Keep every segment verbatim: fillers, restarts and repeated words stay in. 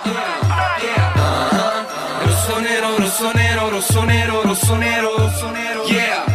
Rossonero, rossonero, rossonero, rossonero, rossonero, yeah.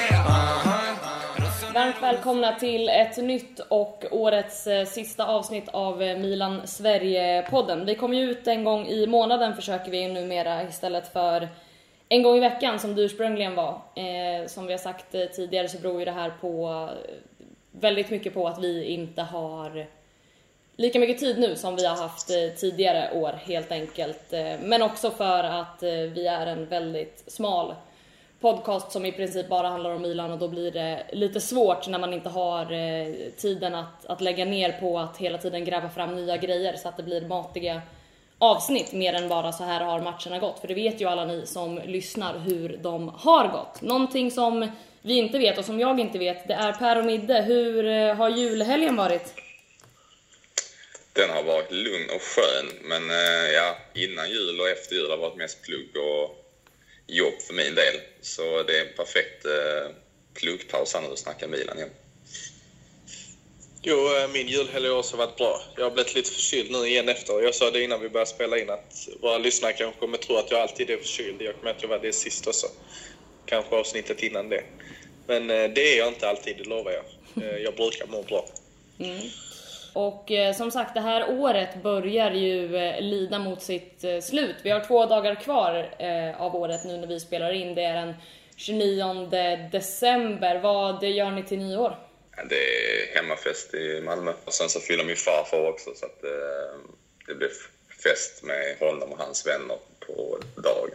Varmt välkomna till ett nytt och årets eh, sista avsnitt av eh, Milan Sverige-podden. Vi kommer ju ut en gång i månaden, försöker vi numera, istället för en gång i veckan som det ursprungligen var. Eh, som vi har sagt eh, tidigare så beror ju det här på eh, väldigt mycket på att vi inte har lika mycket tid nu som vi har haft eh, tidigare år, helt enkelt. Eh, men också för att eh, vi är en väldigt smal podcast som i princip bara handlar om Milan, och då blir det lite svårt när man inte har eh, tiden att, att lägga ner på att hela tiden gräva fram nya grejer, så att det blir matiga avsnitt mer än bara så här har matcherna gått. För det vet ju alla ni som lyssnar hur de har gått. Någonting som vi inte vet och som jag inte vet, det är Per och Midde. Hur eh, har julhelgen varit? Den har varit lugn och skön, men eh, ja, innan jul och efter jul har varit mest plugg och jobb för min del. Så det är en perfekt eh, pluggpaus här nu och snacka Milan igen. Jo, min julhelg har också varit bra. Jag har blivit lite förkyld nu igen efter. Jag sa det innan vi började spela in att våra lyssnare kanske kommer tro att jag alltid är förkyld. Jag kommer att jag var det sist också. Kanske avsnittet innan det. Men eh, det är jag inte alltid, det lovar jag. Eh, jag brukar må bra. Mm. Och eh, som sagt, det här året börjar ju eh, lida mot sitt eh, slut. Vi har två dagar kvar eh, av året nu när vi spelar in. Det är den tjugonionde december. Vad gör ni till nyår? Det är hemmafest i Malmö. Och sen så fyller min farfar också, så att eh, det blir fest med honom och hans vänner på dagen.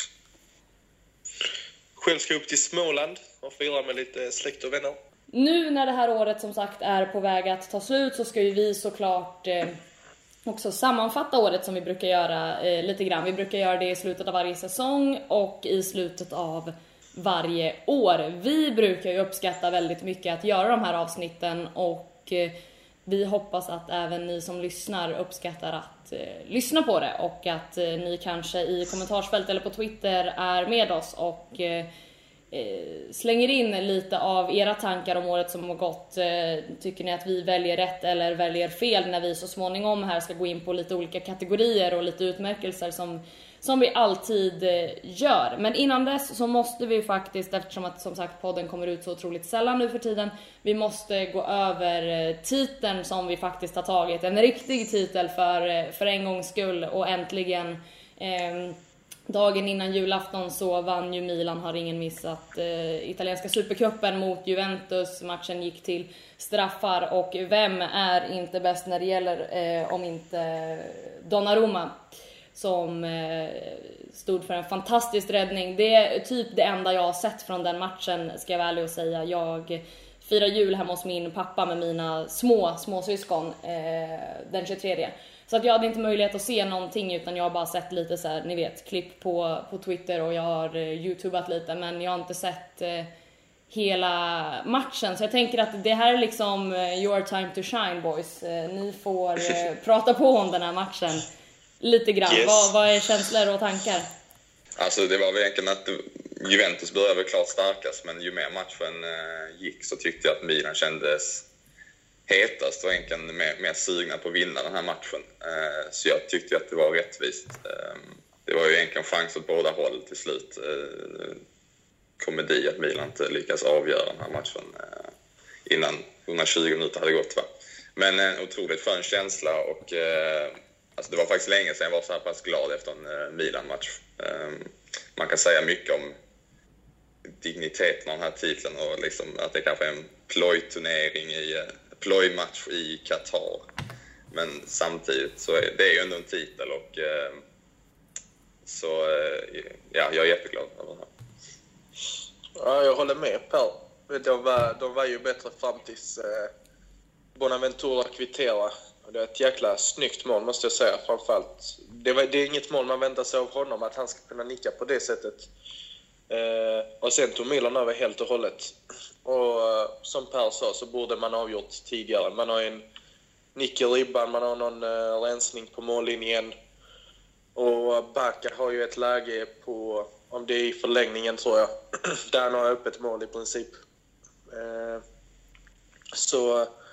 Själv ska jag upp till Småland och fira med lite släkt och vänner. Nu när det här året som sagt är på väg att ta slut så ska ju vi såklart eh, också sammanfatta året som vi brukar göra eh, lite grann. Vi brukar göra det i slutet av varje säsong och i slutet av varje år. Vi brukar ju uppskatta väldigt mycket att göra de här avsnitten, och eh, vi hoppas att även ni som lyssnar uppskattar att eh, lyssna på det, och att eh, ni kanske i kommentarsfält eller på Twitter är med oss och eh, slänger in lite av era tankar om året som har gått. Tycker ni att vi väljer rätt eller väljer fel när vi så småningom här ska gå in på lite olika kategorier och lite utmärkelser som, som vi alltid gör. Men innan dess så måste vi faktiskt, eftersom att som sagt podden kommer ut så otroligt sällan nu för tiden, vi måste gå över titeln som vi faktiskt har tagit. En riktig titel för, för en gångs skull, och äntligen eh, dagen innan julafton så vann ju Milan, har ingen missat, eh, italienska supercupen mot Juventus. Matchen gick till straffar, och vem är inte bäst när det gäller eh, om inte Donnarumma, som eh, stod för en fantastisk räddning. Det är typ det enda jag har sett från den matchen, ska jag väl säga. Jag firar jul hemma hos min pappa med mina små småsyskon eh, den tjugotredje. Så att jag hade inte möjlighet att se någonting, utan jag har bara sett lite så här, ni vet, klipp på, på Twitter, och jag har eh, youtubat lite, men jag har inte sett eh, hela matchen. Så jag tänker att det här är liksom eh, your time to shine, boys. Eh, ni får eh, prata på om den här matchen lite grann. Yes. Vad, vad är känslor och tankar? Alltså det var väl egentligen att Juventus började väl klart starkast, men ju mer matchen eh, gick så tyckte jag att Milan kändes hetast och egentligen mer, mer sugna på att vinna den här matchen. Eh, så jag tyckte att det var rättvist. Eh, det var ju egentligen chans åt båda håll till slut. Eh, komedi att Milan inte lyckas avgöra den här matchen eh, innan hundratjugo minuter hade gått. Va? Men en otroligt skön känsla, och eh, alltså det var faktiskt länge sedan jag var så här pass glad efter en eh, Milan-match. Eh, man kan säga mycket om digniteten av den här titeln, och liksom att det kanske är en plojturnering i plojmatch i Qatar. Men samtidigt så är det ju ändå en titel, och eh, så eh, ja, jag är jätteglad över det här. Ja, jag håller med Per. De var, de var ju bättre fram tills eh, Bonaventura kvitterade. Det är ett jäkla snyggt mål, måste jag säga, framförallt. Det, var, det är inget mål man väntar sig av honom, att han ska kunna nicka på det sättet. Eh, och sen tog Milan över helt och hållet. Och eh, som Per sa så borde man ha avgjort tidigare. Man har en nick i ribban, man har någon eh, rensning på mållinjen. Och Bacca har ju ett läge på, om det är i förlängningen tror jag, där han har öppet mål i princip. Eh, så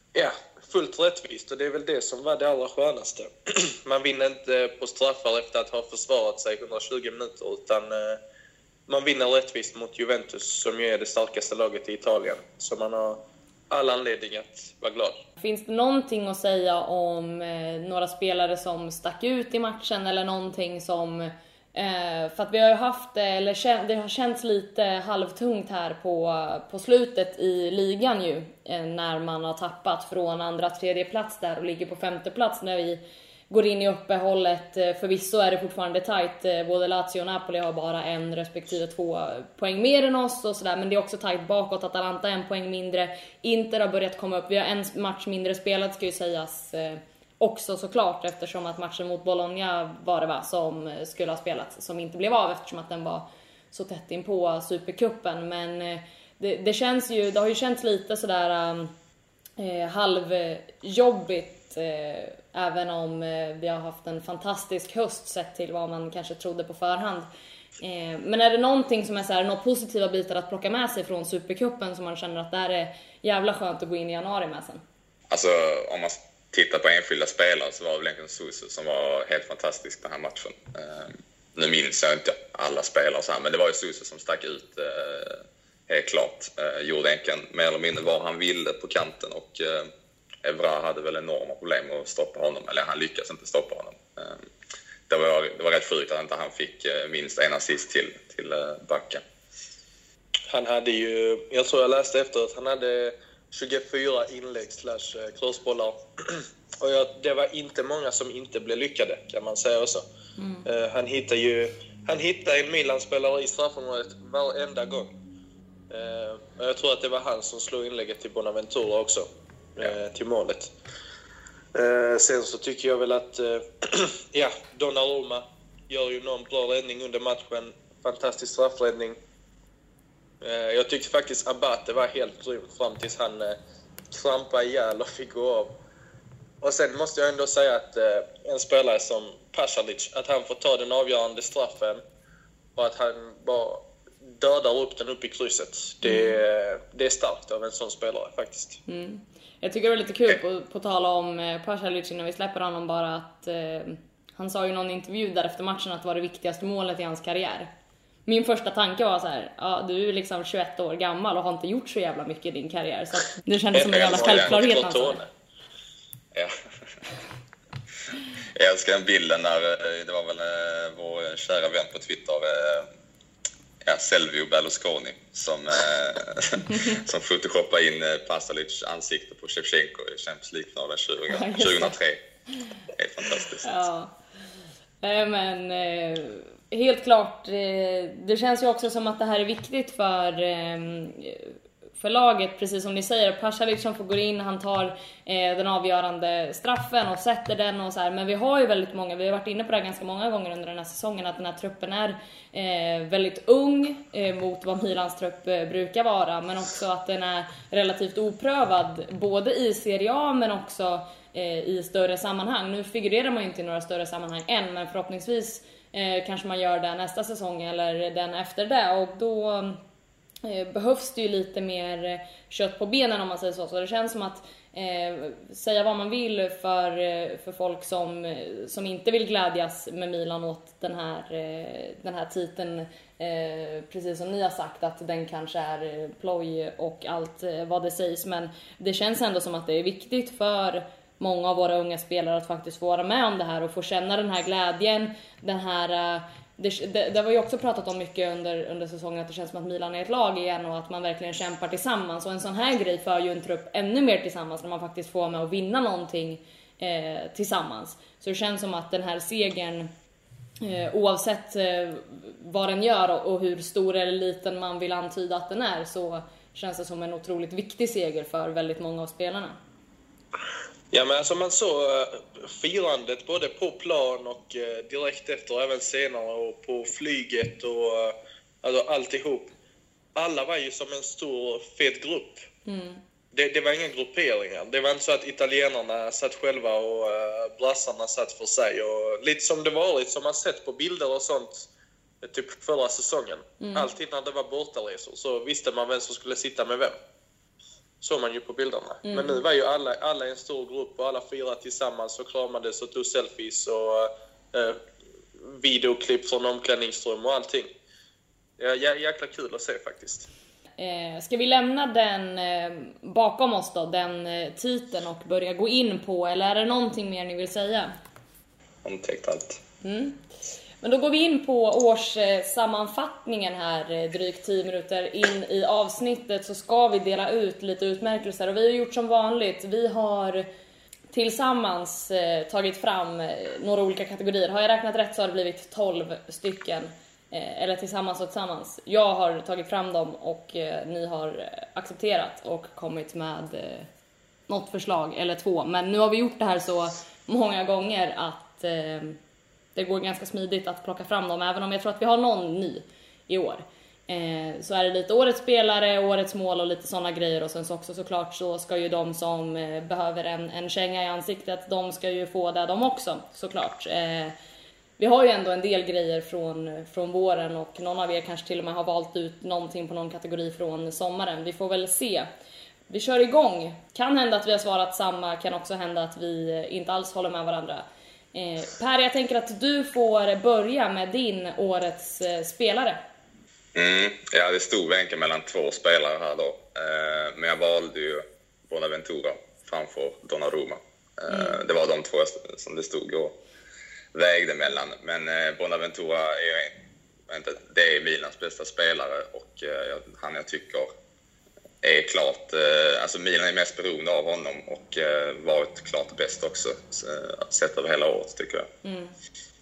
Ja, fullt rättvist, och det är väl det som var det allra skönaste. Man vinner inte på straffar efter att ha försvarat sig hundratjugo minuter, utan eh, man vinner rättvist mot Juventus, som ju är det starkaste laget i Italien. Så man har all anledning att vara glad. Finns det någonting att säga om eh, några spelare som stack ut i matchen, eller någonting som... Eh, för att vi har ju haft, eller kän, det har känts lite halvtungt här på, på slutet i ligan ju, eh, när man har tappat från andra, tredje plats där och ligger på femte plats när vi går in i uppehållet. Eh, förvisso är det fortfarande tajt, eh, både Lazio och Napoli har bara en respektive två poäng mer än oss och sådär, men det är också tajt bakåt. Atalanta en poäng mindre, Inter har börjat komma upp, vi har en match mindre spelat ska ju sägas eh, också såklart, eftersom att matchen mot Bologna var det va, som skulle ha spelats, som inte blev av eftersom att den var så tätt in på Supercupen. Men det, det känns ju, det har ju känts lite sådär eh, halvjobbigt, eh, även om eh, vi har haft en fantastisk höst sett till vad man kanske trodde på förhand. Eh, men är det någonting som är så här, några positiva bitar att plocka med sig från Supercupen som man känner att det här är jävla skönt att gå in i januari med sen? Alltså om man titta på enskilda spelare så var det väl egentligen Suso som var helt fantastisk den här matchen. Uh, nu minns jag inte alla spelare så här, men det var ju Suso som stack ut uh, helt klart. Uh, gjorde egentligen mer eller mindre vad han ville på kanten, och uh, Evra hade väl enorma problem med att stoppa honom, eller han lyckades inte stoppa honom. Uh, det, var, det var rätt sjukt att inte han fick uh, minst en assist till, till uh, backen. Han hade ju, jag tror jag läste efter att han hade tjugofyra inlägg slash crossbollar. Och jag, det var inte många som inte blev lyckade, kan man säga också. Mm. Uh, han hittar ju han hittar en Milan-spelare i straffområdet varenda gång. Uh, och jag tror att det var han som slog inlägget till Bonaventura också, uh, till målet. Uh, sen så tycker jag väl att uh, ja, Donnarumma gör ju någon bra räddning under matchen. Fantastisk straffräddning. Jag tyckte faktiskt Abate var helt grym fram tills han eh, krampade ihjäl och fick gå av. Och sen måste jag ändå säga att eh, en spelare som Pasalic, att han får ta den avgörande straffen och att han bara dödar upp den upp i krysset. Det, mm. det är starkt av en sån spelare faktiskt. Mm. Jag tycker det var lite kul på, på tala om eh, Pasalic innan vi släpper honom bara att eh, han sa ju i någon intervju där efter matchen att det var det viktigaste målet i hans karriär. Min första tanke var så här, ja, du är liksom tjugoett år gammal och har inte gjort så jävla mycket i din karriär. Så att det kändes som en jävla självklarhet. Ja. Jag älskar den bilden när det var väl vår kära vän på Twitter, ja, Silvio Berlusconi, som, som photoshoppade in Pasalic ansikte på Shevchenko i Champions League-finalen tjugohundratre. Det är fantastiskt. Ja, men... Helt klart, det känns ju också som att det här är viktigt för, för laget, precis som ni säger. Pasalic som får gå in, han tar den avgörande straffen och sätter den och så här. Men vi har ju väldigt många, vi har varit inne på det ganska många gånger under den här säsongen, att den här truppen är väldigt ung mot vad Milans trupp brukar vara, men också att den är relativt oprövad både i Serie A men också i större sammanhang. Nu figurerar man ju inte i några större sammanhang än, men förhoppningsvis Eh, kanske man gör det nästa säsong eller den efter det, och då eh, behövs det ju lite mer kött på benen om man säger så. Så det känns som att eh, säga vad man vill för, för folk som, som inte vill glädjas med Milan åt den här, eh, den här titeln, eh, precis som ni har sagt att den kanske är ploj och allt eh, vad det sägs, men det känns ändå som att det är viktigt för många av våra unga spelare att faktiskt få vara med om det här och få känna den här glädjen, den här, det, det, det var ju också pratat om mycket under, under säsongen, att det känns som att Milan är ett lag igen och att man verkligen kämpar tillsammans, och en sån här grej för ju en trupp ännu mer tillsammans när man faktiskt får med att vinna någonting eh, tillsammans. Så det känns som att den här segern, eh, oavsett eh, vad den gör och, och hur stor eller liten man vill antyda att den är, så känns det som en otroligt viktig seger för väldigt många av spelarna. Ja, men alltså man såg uh, firandet både på plan och uh, direkt efter och även senare och på flyget och uh, alltså alltihop. Alla var ju som en stor fet grupp. Mm. Det, det var inga grupperingar. Det var inte så att italienarna satt själva och uh, brassarna satt för sig. Och lite som det varit, som man sett på bilder och sånt typ förra säsongen. Mm. Alltid när det var bortaresor så visste man vem som skulle sitta med vem. såg man ju på bilderna. Mm. Men nu var ju alla, alla i en stor grupp och alla fyra tillsammans och kramades och tog selfies och eh, videoklipp från omklädningsrum och allting. Ja, jäkla kul att se faktiskt. Eh, ska vi lämna den eh, bakom oss då, den eh, titeln, och börja gå in på, eller är det någonting mer ni vill säga? Omtäckt allt. Mm. Men då går vi in på årssammanfattningen här, eh, drygt tio minuter in i avsnittet, så ska vi dela ut lite utmärkelser. Och vi har gjort som vanligt, vi har tillsammans eh, tagit fram eh, några olika kategorier. Har jag räknat rätt så har det blivit tolv stycken. Eh, eller tillsammans och tillsammans. Jag har tagit fram dem och eh, ni har accepterat och kommit med eh, något förslag eller två. Men nu har vi gjort det här så många gånger att eh, det går ganska smidigt att plocka fram dem. Även om jag tror att vi har någon ny i år. Eh, så är det lite årets spelare, årets mål och lite sådana grejer. Och sen så också såklart så ska ju de som eh, behöver en, en känga i ansiktet, de ska ju få det de också såklart. Eh, Vi har ju ändå en del grejer från, från våren och någon av er kanske till och med har valt ut någonting på någon kategori från sommaren. Vi får väl se. Vi kör igång. Kan hända att vi har svarat samma, kan också hända att vi inte alls håller med varandra. Eh, Per, jag tänker att du får börja med din årets eh, spelare. Mm, ja, det stod egentligen mellan två spelare här då. Eh, men jag valde ju Bonaventura framför Donnarumma. Eh, mm. Det var de två som det stod och vägde mellan, men eh, Bonaventura är inte, det är Milans bästa spelare och eh, han jag tycker är klart, eh, alltså Milan är mest beroende av honom och eh, varit klart bäst också eh, sett över hela året tycker jag. Mm.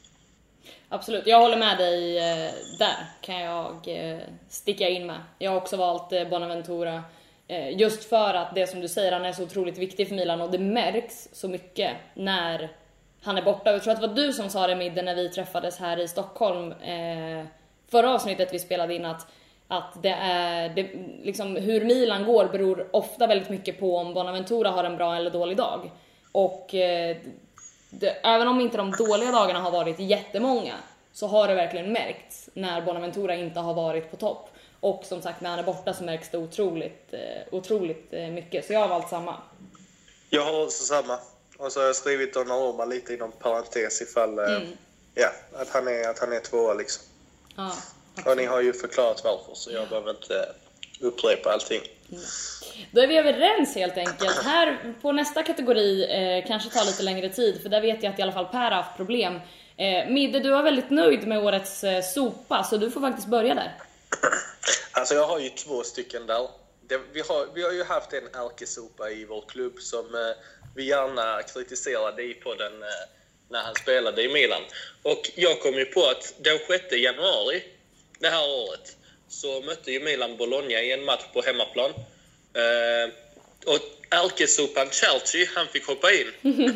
Absolut, jag håller med dig eh, där kan jag eh, sticka in med. Jag har också valt eh, Bonaventura eh, just för att det som du säger, han är så otroligt viktig för Milan och det märks så mycket när han är borta. Jag tror att det var du som sa det middag när vi träffades här i Stockholm eh, förra avsnittet vi spelade in, att, att det är det, liksom, hur Milan går beror ofta väldigt mycket på om Bonaventura har en bra eller dålig dag. Och eh, det, även om inte de dåliga dagarna har varit jättemånga så har det verkligen märkts när Bonaventura inte har varit på topp. Och som sagt, när han är borta så märks det otroligt, eh, otroligt eh, mycket. Så jag har valt samma. Jag har också samma. Och så har jag skrivit Donnarumma lite inom parentes ifall mm. ja, att han är, att han är tvåa liksom. Ja, och ni har ju förklarat varför så jag behöver inte upprepa allting. Mm. Då är vi överens helt enkelt. Här på nästa kategori eh, kanske tar lite längre tid, för där vet jag att i alla fall Per har haft problem. Eh, Midde, du var väldigt nöjd med årets eh, sopa, så du får faktiskt börja där. Alltså jag har ju två stycken där. Det, vi, har, vi har ju haft en ärkesopa i vår klubb som eh, vi gärna kritiserade i podden eh, när han spelade i Milan. Och jag kom ju på att den sjätte januari det här året så mötte ju Milan Bologna i en match på hemmaplan. Eh, och ärkesopan Chelsea, han fick hoppa in.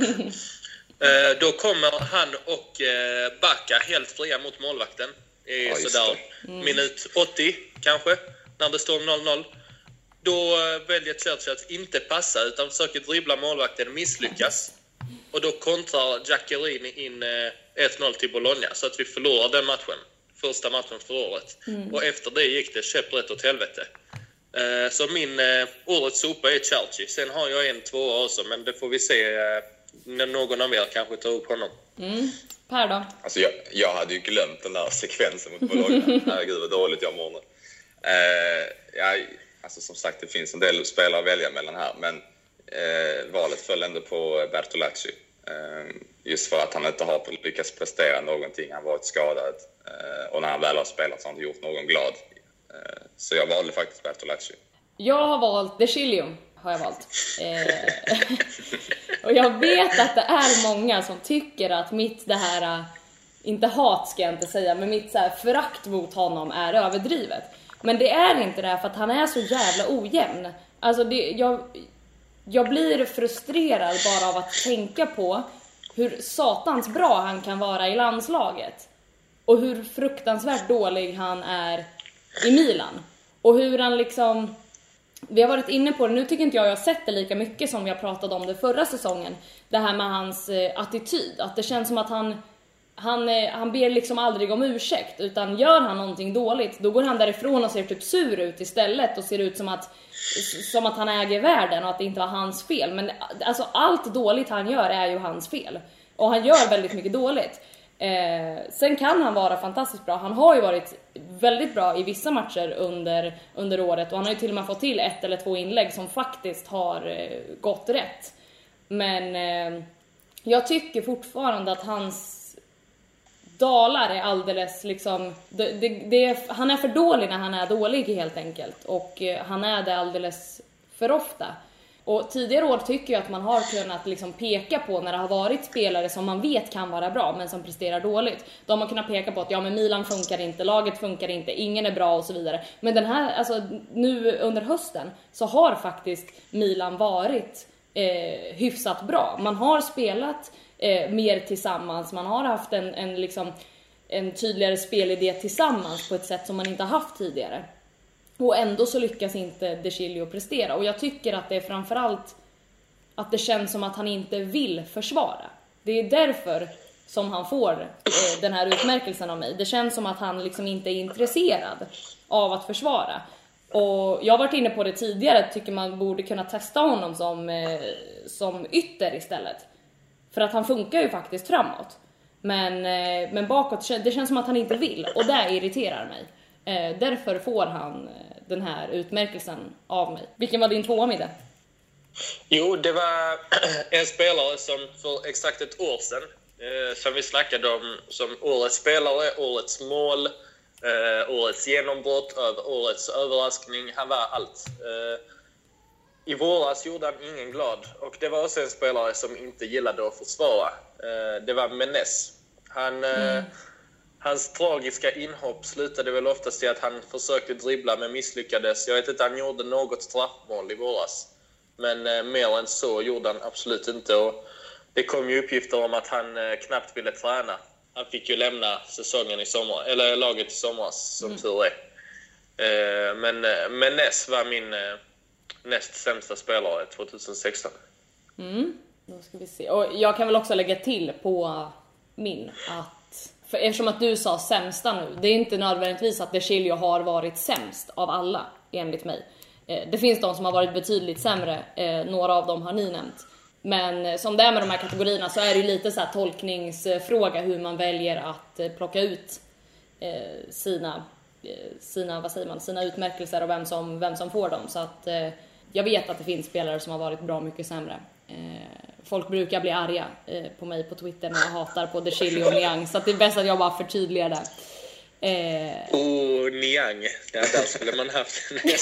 eh, då kommer han och eh, Bacca helt fria mot målvakten. I ja, sådär mm. minut åttio kanske, när det står noll noll. Då väljer Chelsea att inte passa utan försöker dribbla målvakten, misslyckas. Och då kontrar Giaccherini in ett noll till Bologna så att vi förlorar den matchen. Första matchen för året. Mm. Och efter det gick det käpprätt åt helvete. Så min årets sopa är Chelsea. Sen har jag en tvåa också, men det får vi se när någon av er kanske tar upp honom. Mm. Per då? Alltså jag, jag hade ju glömt den där sekvensen mot Bologna. Herregud vad dåligt jag mår nu. Uh, jag... Alltså som sagt, det finns en del spelare att välja mellan här. Men eh, valet föll ändå på Bertolacci. Eh, just för att han inte har lyckats prestera någonting. Han har varit skadad. Eh, och när han väl har spelat så har han inte gjort någon glad. Eh, så jag valde faktiskt Bertolacci. Jag har valt De Chilio. Har jag valt. Eh, och jag vet att det är många som tycker att mitt det här... Inte hat ska jag inte säga. Men mitt så här förakt mot honom är överdrivet. Men det är inte det, för att han är så jävla ojämn. Alltså det, jag, jag blir frustrerad bara av att tänka på hur satans bra han kan vara i landslaget. Och hur fruktansvärt dålig han är i Milan. Och hur han liksom... Vi har varit inne på det, nu tycker inte jag jag har sett det lika mycket som jag pratade om det förra säsongen. Det här med hans eh, attityd. Att det känns som att han... han, han ber liksom aldrig om ursäkt, utan gör han någonting dåligt, då går han därifrån och ser typ sur ut istället och ser ut som att, som att han äger världen och att det inte var hans fel. Men alltså allt dåligt han gör är ju hans fel, och han gör väldigt mycket dåligt. Eh, sen kan han vara fantastiskt bra. Han har ju varit väldigt bra i vissa matcher under, under året, och han har ju till och med fått till ett eller två inlägg som faktiskt har eh, gått rätt. Men eh, jag tycker fortfarande att hans dalar är alldeles liksom, det, det, det är, han är för dålig när han är dålig helt enkelt, och eh, han är det alldeles för ofta. Och tidigare år tycker jag att man har kunnat liksom peka på när det har varit spelare som man vet kan vara bra men som presterar dåligt. Då har man kunnat peka på att ja, men Milan funkar inte, laget funkar inte, ingen är bra och så vidare. Men den här, alltså nu under hösten så har faktiskt Milan varit eh, hyfsat bra. Man har spelat eh, mer tillsammans, man har haft en, en, liksom, en tydligare spelidé tillsammans på ett sätt som man inte har haft tidigare. Och ändå så lyckas inte De Chilio prestera. Och jag tycker att det är framförallt att det känns som att han inte vill försvara. Det är därför som han får eh, den här utmärkelsen av mig. Det känns som att han liksom inte är intresserad av att försvara. Och jag har varit inne på det tidigare, tycker man borde kunna testa honom som, eh, som ytter istället. För att han funkar ju faktiskt framåt. Men, eh, men bakåt, det känns som att han inte vill. Och det irriterar mig. Eh, därför får han eh, den här utmärkelsen av mig. Vilken var din tvåa, Midde? Jo, det var en spelare som för exakt ett år sedan eh, som vi snackade om som årets spelare, årets mål, eh, årets genombrott, årets överraskning. Han var allt. Eh, I våras gjorde han ingen glad, och det var också en spelare som inte gillade att försvara. Eh, det var Menes. Han... Eh, mm. Hans tragiska inhopp slutade väl oftast i att han försökte dribbla men misslyckades. Jag vet inte, han gjorde något straffmål i våras. Men eh, mer än så gjorde han absolut inte. Och det kom ju uppgifter om att han eh, knappt ville träna. Han fick ju lämna säsongen i sommar, eller laget i somras, som mm. tur är. Eh, men eh, Menes var min eh, näst sämsta spelare tjugohundrasexton. Mm, då ska vi se. Och jag kan väl också lägga till på min att för eftersom att du sa sämsta nu, det är inte nödvändigtvis att De Chilio har varit sämst av alla, enligt mig. Det finns de som har varit betydligt sämre, några av dem har ni nämnt. Men som det är med de här kategorierna så är det lite så här tolkningsfråga hur man väljer att plocka ut sina, sina, vad säger man, sina utmärkelser och vem som, vem som får dem. Så att jag vet att det finns spelare som har varit bra mycket sämre. Folk brukar bli arga eh, på mig på Twitter när jag hatar på De Chilio och Niang. Så att det är bäst att jag bara förtydligar det. Eh... Oh, Niang. Ja, där skulle man haft.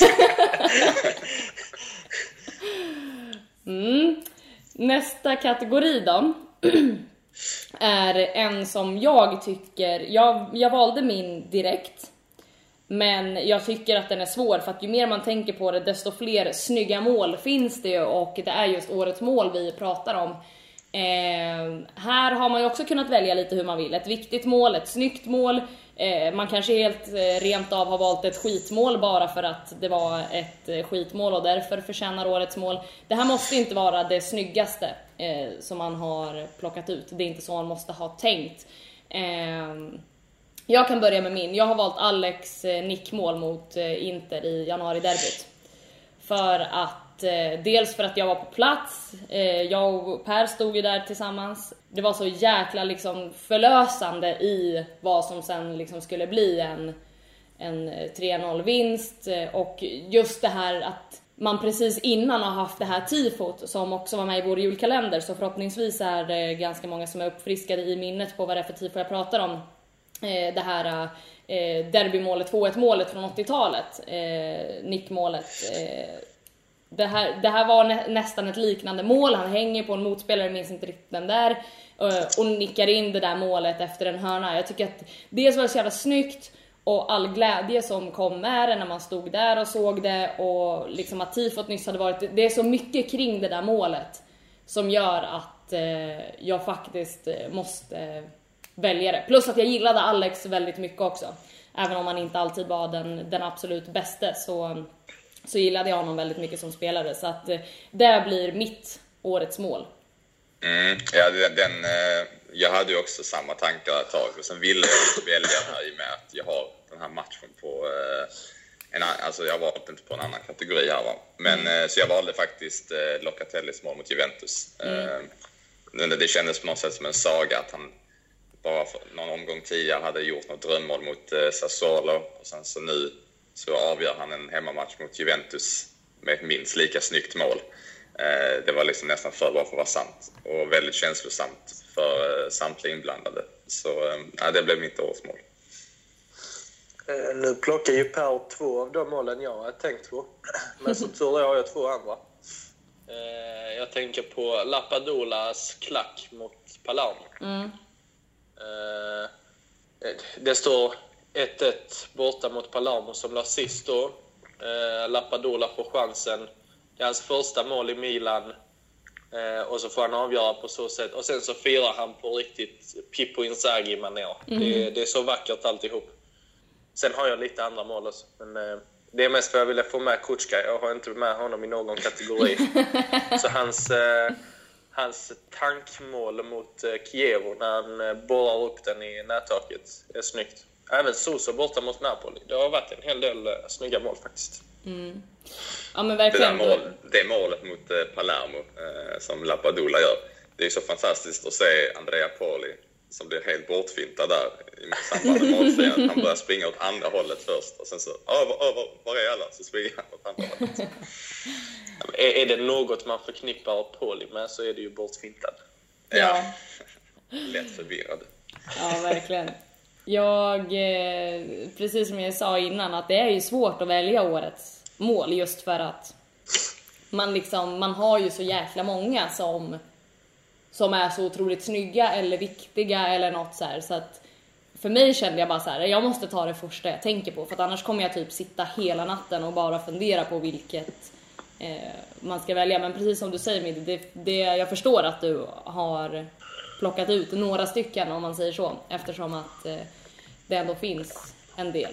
mm. Nästa kategori då är en som jag tycker... Jag, jag valde min direkt. Men jag tycker att den är svår, för att ju mer man tänker på det, desto fler snygga mål finns det ju, och det är just årets mål vi pratar om. Eh, här har man ju också kunnat välja lite hur man vill. Ett viktigt mål, ett snyggt mål. Eh, man kanske helt eh, rent av har valt ett skitmål bara för att det var ett eh, skitmål och därför förtjänar årets mål. Det här måste inte vara det snyggaste eh, som man har plockat ut. Det är inte så man måste ha tänkt. Eh, Jag kan börja med min. Jag har valt Alex nickmål mot Inter i januari-derbyt. För att, dels för att jag var på plats. Jag och Per stod ju där tillsammans. Det var så jäkla liksom förlösande i vad som sen liksom skulle bli en, en tre noll-vinst. Och just det här att man precis innan har haft det här tifot som också var med i vår julkalender. Så förhoppningsvis är det ganska många som är uppfriskade i minnet på vad det är för tifo jag pratar om. Det här eh, derbymålet, två ett målet från åttiotalet, eh, nickmålet. Eh, det, här, det här var nä- nästan ett liknande mål. Han hänger på en motspelare, minns inte riktigt den där, eh, och nickar in det där målet efter en hörna. Jag tycker att det var så jävla snyggt, och all glädje som kom med det när man stod där och såg det, och liksom att tifot nyss hade varit, det är så mycket kring det där målet som gör att eh, jag faktiskt måste välja det. Plus att jag gillade Alex väldigt mycket också. Även om han inte alltid var den, den absolut bästa, så, så gillade jag honom väldigt mycket som spelare. Så att det blir mitt årets mål. Mm, ja, den, den, jag hade ju också samma tankar ett tag. Och sen ville jag inte välja den här i och med att jag har den här matchen på... Eh, en, alltså jag valde inte på en annan kategori här, va? Men mm. eh, så jag valde faktiskt eh, Locatellis mål mot Juventus. Mm. Eh, det kändes på något sätt som en saga att han bara för någon omgång tidigare hade gjort något drömmål mot eh, Sassuolo. Och sen så nu så avgör han en hemmamatch mot Juventus med ett minst lika snyggt mål. Eh, det var liksom nästan för bra för att vara sant. Och väldigt känslosamt för eh, samtliga inblandade. Så eh, det blev mitt årsmål. Eh, nu plockar ju Per två av de målen jag har tänkt på. Men så tur har jag två andra. Eh, jag tänker på Lapadulas klack mot Palermo. Mm. Eh, det står ett ett borta mot Palermo som la sist då. Eh, Lapadula får chansen. Det är hans första mål i Milan. Eh, och så får han avgöra på så sätt. Och sen så firar han på riktigt Pippo Inzaghi-manér. Mm. Det, det är så vackert alltihop. Sen har jag lite andra mål också. Men eh, det är mest för att jag ville få med Kuchka. Jag har inte med honom i någon kategori. Så hans, eh, hans tankmål mot eh, Kiev när han eh, borrar upp den i nättaket är snyggt. Även Sosa borta mot Napoli. Det har varit en hel del uh, snygga mål faktiskt. Mm. Ja, men verkligen. Det, mål, det målet mot uh, Palermo uh, som Lapadula gör. Det är så fantastiskt att se Andrea Poli som blir helt bortfintad där i samband med målscenen. Han börjar springa åt andra hållet först och sen så, över, över, var är alla? Så springer han åt andra hållet. är, är det något man förknippar Poli med så är det ju bortfintad. Ja, ja. Lätt förvirrad. Ja, verkligen. Jag, precis som jag sa innan, att det är ju svårt att välja årets mål just för att man liksom, man har ju så jäkla många som som är så otroligt snygga eller viktiga eller något så här, så att för mig kände jag bara så här, jag måste ta det första jag tänker på, för att annars kommer jag typ sitta hela natten och bara fundera på vilket eh, man ska välja. Men precis som du säger, Mid, det, det, jag förstår att du har plockat ut några stycken, om man säger så, eftersom att eh, det ändå finns en del.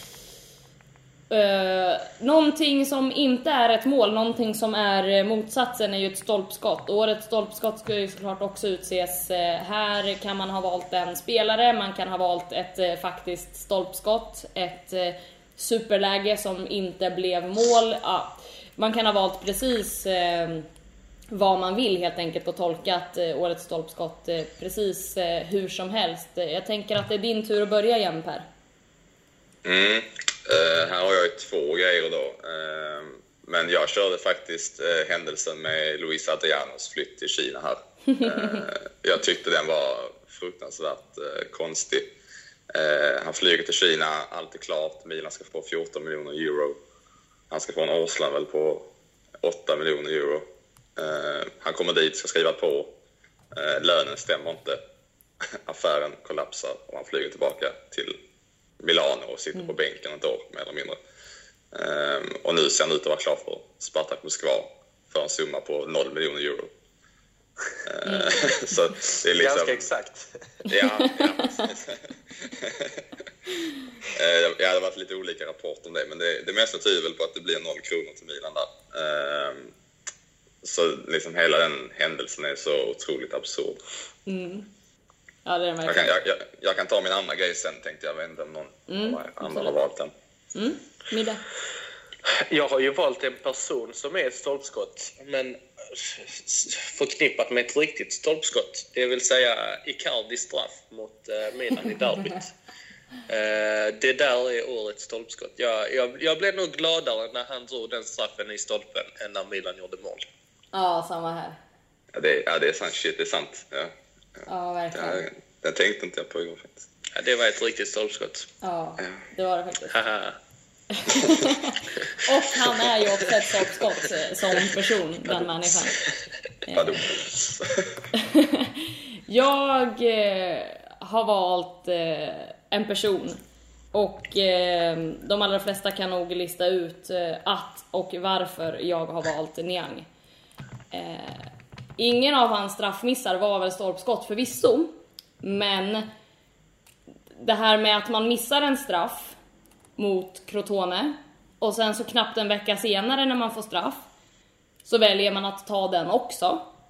Uh, någonting som inte är ett mål, någonting som är motsatsen, är ju ett stolpskott. Årets stolpskott ska ju såklart också utses. Uh, här kan man ha valt en spelare, man kan ha valt ett uh, faktiskt stolpskott, ett uh, superläge som inte blev mål. Uh, man kan ha valt precis uh, vad man vill helt enkelt och tolkat uh, årets stolpskott uh, precis uh, hur som helst. Uh, jag tänker att det är din tur att börja igen, Per. Mm. Uh, här har jag ju två grejer då. Uh, men jag körde faktiskt uh, händelsen med Luis Adrianos flytt till Kina här. Uh, jag tyckte den var fruktansvärt uh, konstig. Uh, han flyger till Kina, allt är klart. Milan ska få fjorton miljoner euro. Han ska få en årslön väl på åtta miljoner euro. Uh, han kommer dit, ska skriva på. Uh, lönen stämmer inte. Affären kollapsar och han flyger tillbaka till Milano och sitter på bänken ett år mer eller mindre. Um, och nu ser han ut att vara klar för Spartak Moskva för en summa på noll miljoner euro. Uh, mm. Så det är liksom... Ganska exakt. Ja, ja. uh, ja, det har varit lite olika rapporter om det, men det, det mesta tyder väl på att det blir noll kronor till Milan där. Uh, så liksom hela den händelsen är så otroligt absurd. Mm. Ja, det är jag, kan, jag, jag, jag kan ta min andra grej sen, tänkte jag. Jag vet inte om någon mm, andra har valt den. Mm, middag. Jag har ju valt en person som är ett stolpskott, men förknippat med ett riktigt stolpskott. Det vill säga Icardi straff mot uh, Milan i derbyt. uh, det där är årets stolpskott. Jag, jag, jag blev nog gladare när han drog den straffen i stolpen än när Milan gjorde mål. Ja, samma här. Ja, det, ja, det är sant. Shit, det är sant. Ja. Ja, verkligen. Det, det tänkte inte jag på igår faktiskt. Ja, det var ett riktigt stolpskott. Ja, det var det faktiskt. Och han är ju också ett stolpskott som person, den människan. Jag eh, har valt eh, en person. Och eh, de allra flesta kan nog lista ut eh, att och varför jag har valt Niang. Eh, ingen av hans straffmissar var väl stolpskott förvisso. Men det här med att man missar en straff mot Crotone och sen så knappt en vecka senare när man får straff så väljer man att ta den också.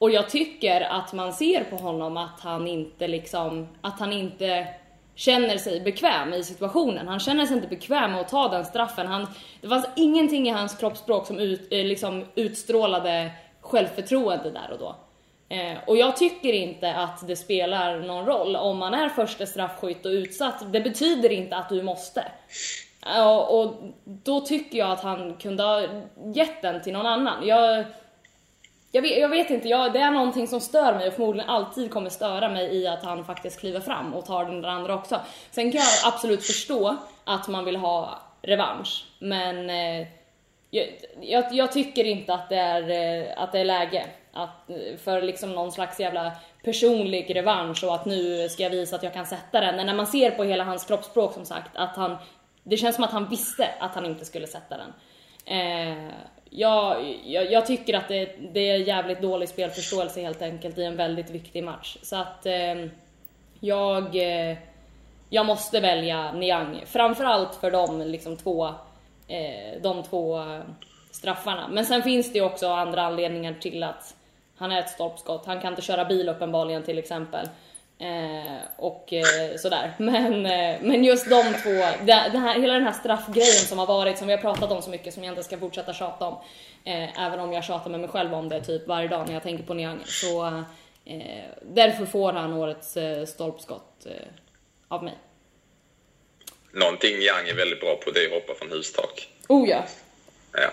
Och jag tycker att man ser på honom att han inte liksom, att han inte känner sig bekväm i situationen. Han känner sig inte bekväm med att ta den straffen. Han, det fanns ingenting i hans kroppsspråk som ut, liksom utstrålade självförtroende där och då. Eh, och jag tycker inte att det spelar någon roll om man är första straffskytt och utsatt. Det betyder inte att du måste. Eh, och då tycker jag att han kunde ha gett den till någon annan. Jag... Jag vet, jag vet inte, jag, det är någonting som stör mig och förmodligen alltid kommer störa mig i att han faktiskt kliver fram och tar den där andra också. Sen kan jag absolut förstå att man vill ha revansch, men eh, jag, jag, jag tycker inte att det är, eh, att det är läge att, för liksom någon slags jävla personlig revansch och att nu ska jag visa att jag kan sätta den. Men när man ser på hela hans kroppsspråk som sagt, att han, det känns som att han visste att han inte skulle sätta den. Eh, Jag, jag, jag tycker att det, det är jävligt dålig spelförståelse helt enkelt i en väldigt viktig match. Så att eh, jag, eh, jag måste välja Niang. Framförallt för de, liksom, två, eh, de två straffarna. Men sen finns det ju också andra anledningar till att han är ett stolpskott. Han kan inte köra bil uppenbarligen till exempel. Eh, och eh, sådär. Men, eh, men just de två, det, det här, hela den här straffgrejen som har varit, som vi har pratat om så mycket, som jag inte ska fortsätta tjata om, eh, även om jag tjatar med mig själv om det typ varje dag när jag tänker på Niang. Så eh, därför får han årets eh, stolpskott eh, av mig. Någonting Niang är väldigt bra på, det är att hoppa från hustak. Oh ja. Ja.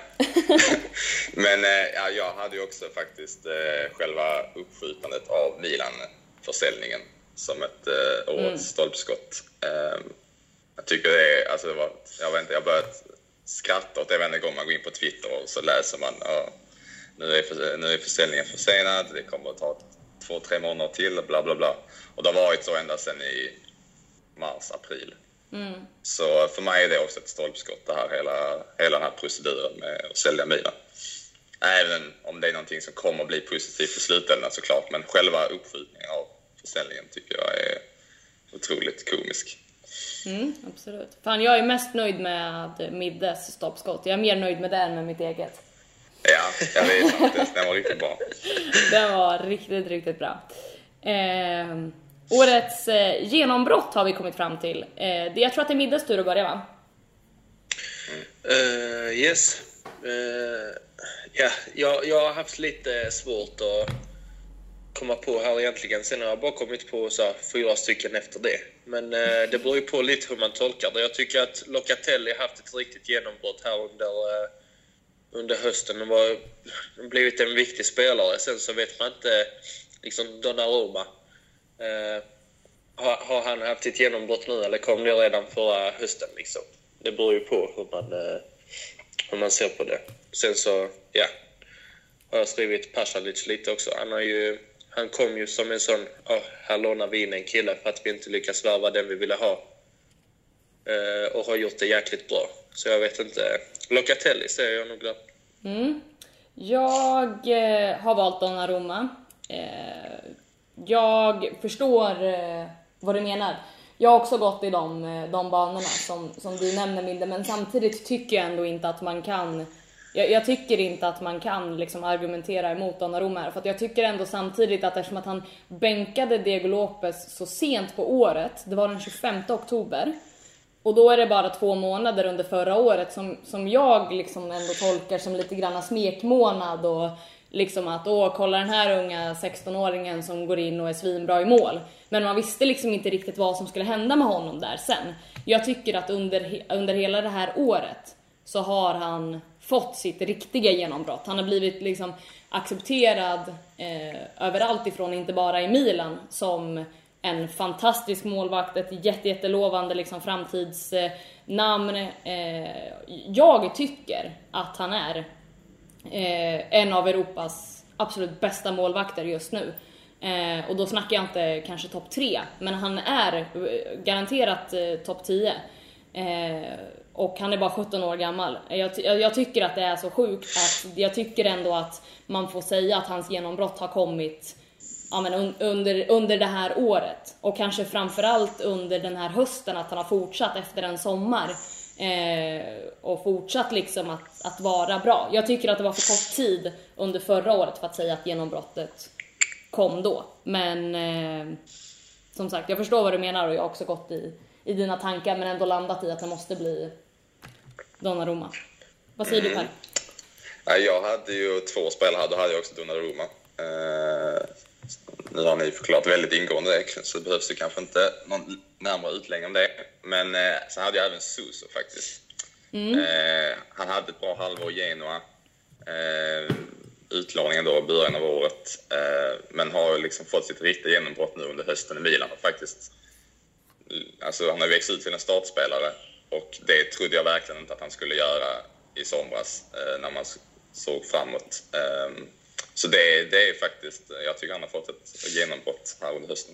Men eh, ja, jag hade ju också faktiskt eh, själva uppskjutandet av Milan-försäljningen som ett eh, årets mm. stolpskott. Eh, jag tycker det är, alltså det var, jag vet inte, jag börjat skratta åt det varje gång man går in på Twitter och så läser man, ja, nu är, för, nu är försäljningen försenad, det kommer att ta två, tre månader till, bla bla bla. Och det har varit så ända sedan i mars, april. Mm. Så för mig är det också ett stolpskott, det här, hela, hela den här proceduren med att sälja Milan. Även om det är någonting som kommer att bli positivt i slutändan såklart, men själva uppskjutningen av försäljningen tycker jag är otroligt komisk. Mm, absolut. Fan, jag är mest nöjd med Middes stolpskott. Jag är mer nöjd med det än med mitt eget. Ja, jag vet faktiskt. Den var riktigt bra. Den var riktigt, riktigt bra. Eh, årets eh, genombrott har vi kommit fram till. Eh, jag tror att det är Middes tur att börja, va? Mm. Uh, yes. Uh, yeah. jag, jag har haft lite svårt att komma på här egentligen. Sen har jag bara kommit på så här, fyra stycken efter det. Men uh, det beror ju på lite hur man tolkar det. Jag tycker att Locatelli har haft ett riktigt genombrott här under... Uh, under hösten och var blivit en viktig spelare. Sen så vet man inte, liksom Donnarumma, eh, har, har han haft ett genombrott nu eller kom det redan förra hösten liksom? Det beror ju på hur man, eh, hur man ser på det. Sen så, ja, har jag skrivit Pasalic lite också. Han, har ju, han kom ju som en sån, oh, här lånar vi in en kille för att vi inte lyckas värva den vi ville ha. Eh, och har gjort det jäkligt bra. Så jag vet inte. Locatelli säger jag nog där. Mm. Jag eh, har valt Donnarumma. Eh, jag förstår eh, vad du menar. Jag har också gått i de, de banorna som, som du nämner, Milde. Men samtidigt tycker jag ändå inte att man kan... Jag, jag tycker inte att man kan liksom argumentera emot Donnarumma. För att jag tycker ändå samtidigt att eftersom att han bänkade Diego Lopez så sent på året. Det var den tjugofemte oktober. Och då är det bara två månader under förra året som, som jag liksom ändå tolkar som lite grann smekmånad. Och liksom att, åh, kolla den här unga sexton-åringen som går in och är svinbra i mål. Men man visste liksom inte riktigt vad som skulle hända med honom där sen. Jag tycker att under, under hela det här året så har han fått sitt riktiga genombrott. Han har blivit liksom accepterad eh, överallt ifrån, inte bara i Milan, som... en fantastisk målvakt, ett jätte, jättelovande liksom framtidsnamn. Eh, jag tycker att han är eh, en av Europas absolut bästa målvakter just nu. Eh, och då snackar jag inte kanske topp tre, men han är garanterat eh, topp tio. Eh, och han är bara sjutton år gammal. Jag, jag, jag tycker att det är så sjukt att jag tycker ändå att man får säga att hans genombrott har kommit ja, men un, under, under det här året. Och kanske framförallt under den här hösten, att han har fortsatt efter en sommar. Eh, och fortsatt liksom att, att vara bra. Jag tycker att det var för kort tid under förra året för att säga att genombrottet kom då. Men eh, som sagt, jag förstår vad du menar och jag har också gått i, i dina tankar men ändå landat i att det måste bli Donnarumma. Vad säger mm. du Per? Ja, jag hade ju två spelare, då hade jag också Donnarumma. Eh, nu har ni förklarat väldigt ingående det, så det behövs det kanske inte någon närmare utläggning om det. Men eh, så hade jag även Suso faktiskt. Mm. Eh, han hade ett bra halvår i Genoa. Eh, utlåningen då i början av året. Eh, men har liksom fått sitt riktiga genombrott nu under hösten i Milan. Och faktiskt, alltså han har växt ut till en startspelare. Och det trodde jag verkligen inte att han skulle göra i somras eh, när man såg framåt. Eh, så det, det är faktiskt, jag tycker han har fått ett genombrott här under hösten.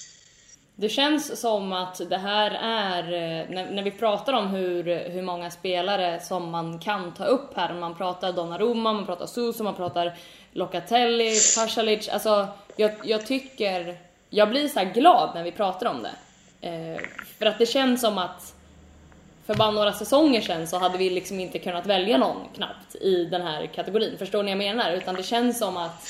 Det känns som att det här är, när, när vi pratar om hur, hur många spelare som man kan ta upp här, man pratar Donnarumma, man pratar Suso, man pratar Locatelli, Pasalic, alltså jag, jag tycker, jag blir så här glad när vi pratar om det. Eh, för att det känns som att för bara några säsonger sedan så hade vi liksom inte kunnat välja någon knappt i den här kategorin. Förstår ni vad jag menar? Utan det känns som att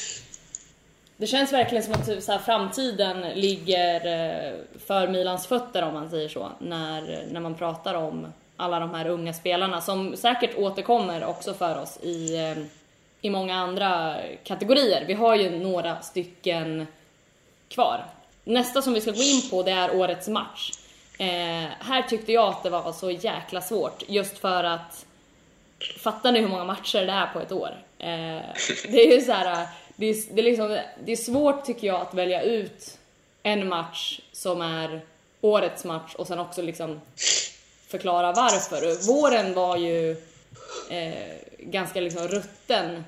det känns verkligen som att typ så här, framtiden ligger för Milans fötter om man säger så. När, när man pratar om alla de här unga spelarna som säkert återkommer också för oss i, i många andra kategorier. Vi har ju några stycken kvar. Nästa som vi ska gå in på det är årets match. Eh, här tyckte jag att det var så jäkla svårt. Just för att fattar ni hur många matcher det är på ett år? Eh, det är ju så här, det är, det, är liksom, det är svårt tycker jag att välja ut en match som är årets match och sen också liksom förklara varför. Våren var ju eh, ganska liksom rutten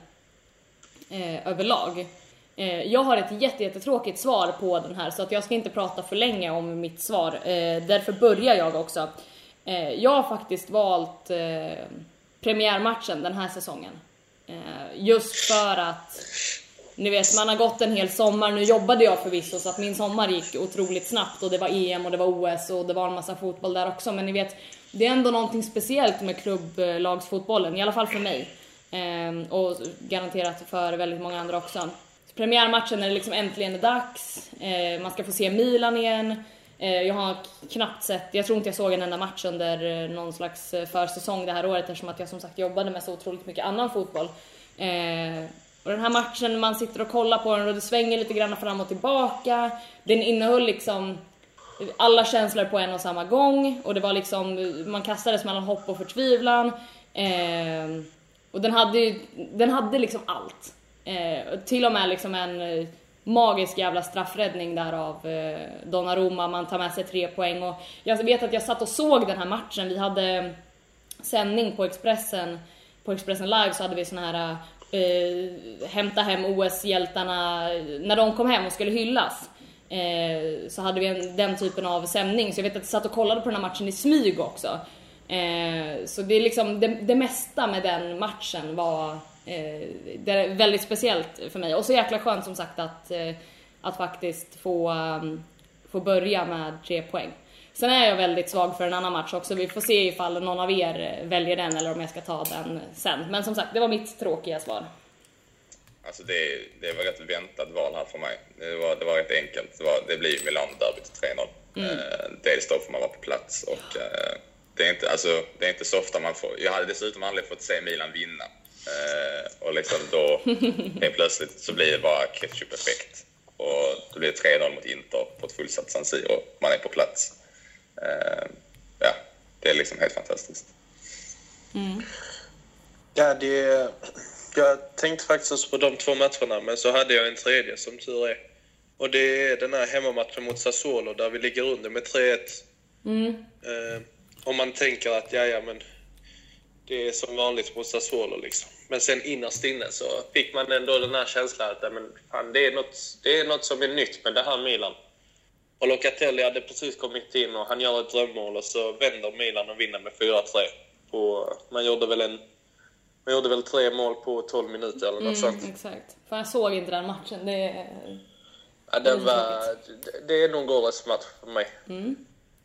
eh, överlag. eh, Jag har ett jätte, jättetråkigt svar på den här, så att jag ska inte prata för länge om mitt svar. eh, Därför börjar jag också. eh, Jag har faktiskt valt eh, premiärmatchen den här säsongen. eh, Just för att ni vet, man har gått en hel sommar. Nu jobbade jag förvisso så att min sommar gick otroligt snabbt. Och det var E M och det var O S och det var en massa fotboll där också. Men ni vet, det är ändå någonting speciellt med klubblagsfotbollen. I alla fall för mig. Ehm, och garanterat för väldigt många andra också. Så premiärmatchen är det liksom äntligen dags. Ehm, man ska få se Milan igen. Ehm, jag har knappt sett, jag tror inte jag såg en enda match under någon slags försäsong det här året. Eftersom att jag som sagt jobbade med så otroligt mycket annan fotboll. Ehm, Och den här matchen, man sitter och kollar på den och det svänger lite grann fram och tillbaka. Den innehöll liksom alla känslor på en och samma gång. Och det var liksom, man kastades mellan hopp och förtvivlan. Eh, och den hade, den hade liksom allt. Eh, till och med liksom en magisk jävla straffräddning där av eh, Donnarumma. Man tar med sig tre poäng. Och jag vet att jag satt och såg den här matchen. Vi hade sändning på Expressen. På Expressen Live så hade vi sån här... Eh, hämta hem O S-hjältarna när de kom hem och skulle hyllas. eh, Så hade vi en, den typen av sändning. Så jag vet att jag satt och kollade på den här matchen i smyg också. eh, Så det är liksom det, det mesta med den matchen var eh, det är väldigt speciellt för mig. Och så jäkla skönt som sagt att, eh, att faktiskt få, um, få börja med tre poäng. Sen är jag väldigt svag för en annan match också. Vi får se ifall någon av er väljer den eller om jag ska ta den sen. Men som sagt, det var mitt tråkiga svar. Alltså det, det var rätt väntat val här för mig. Det var, det var rätt enkelt. Det, var, det blir Milan-derbyt tre noll. Mm. Eh, dels då får man vara på plats. Och, eh, det, är inte, alltså, det är inte så ofta man får... Jag hade dessutom aldrig fått se Milan vinna. Eh, och liksom då helt plötsligt så blir det bara ketchup-effekt. Och då blir det tre noll mot Inter på ett fullsatt San Siro. Man är på plats. Uh, ja, det är liksom helt fantastiskt. Mm. Ja, det, jag tänkte faktiskt på de två matcherna, men så hade jag en tredje som tur är. Och det är den här hemmamatchen mot Sassuolo där vi ligger under med tre ett. Mm. Uh, om man tänker att ja, ja, men det är som vanligt mot Sassuolo liksom. Men sen innerst inne så fick man ändå den här känslan att men, fan, det, är något, det är något som är nytt med det här Milan. Och Locatelli hade precis kommit in och han gör ett drömmål och så vänder Milan och vinner med fyra tre. Och man gjorde väl en man gjorde väl tre mål på tolv minuter eller något mm, sånt. Exakt. För jag såg inte den matchen. Det, ja, den var, det är nog årets match för mig. Mm.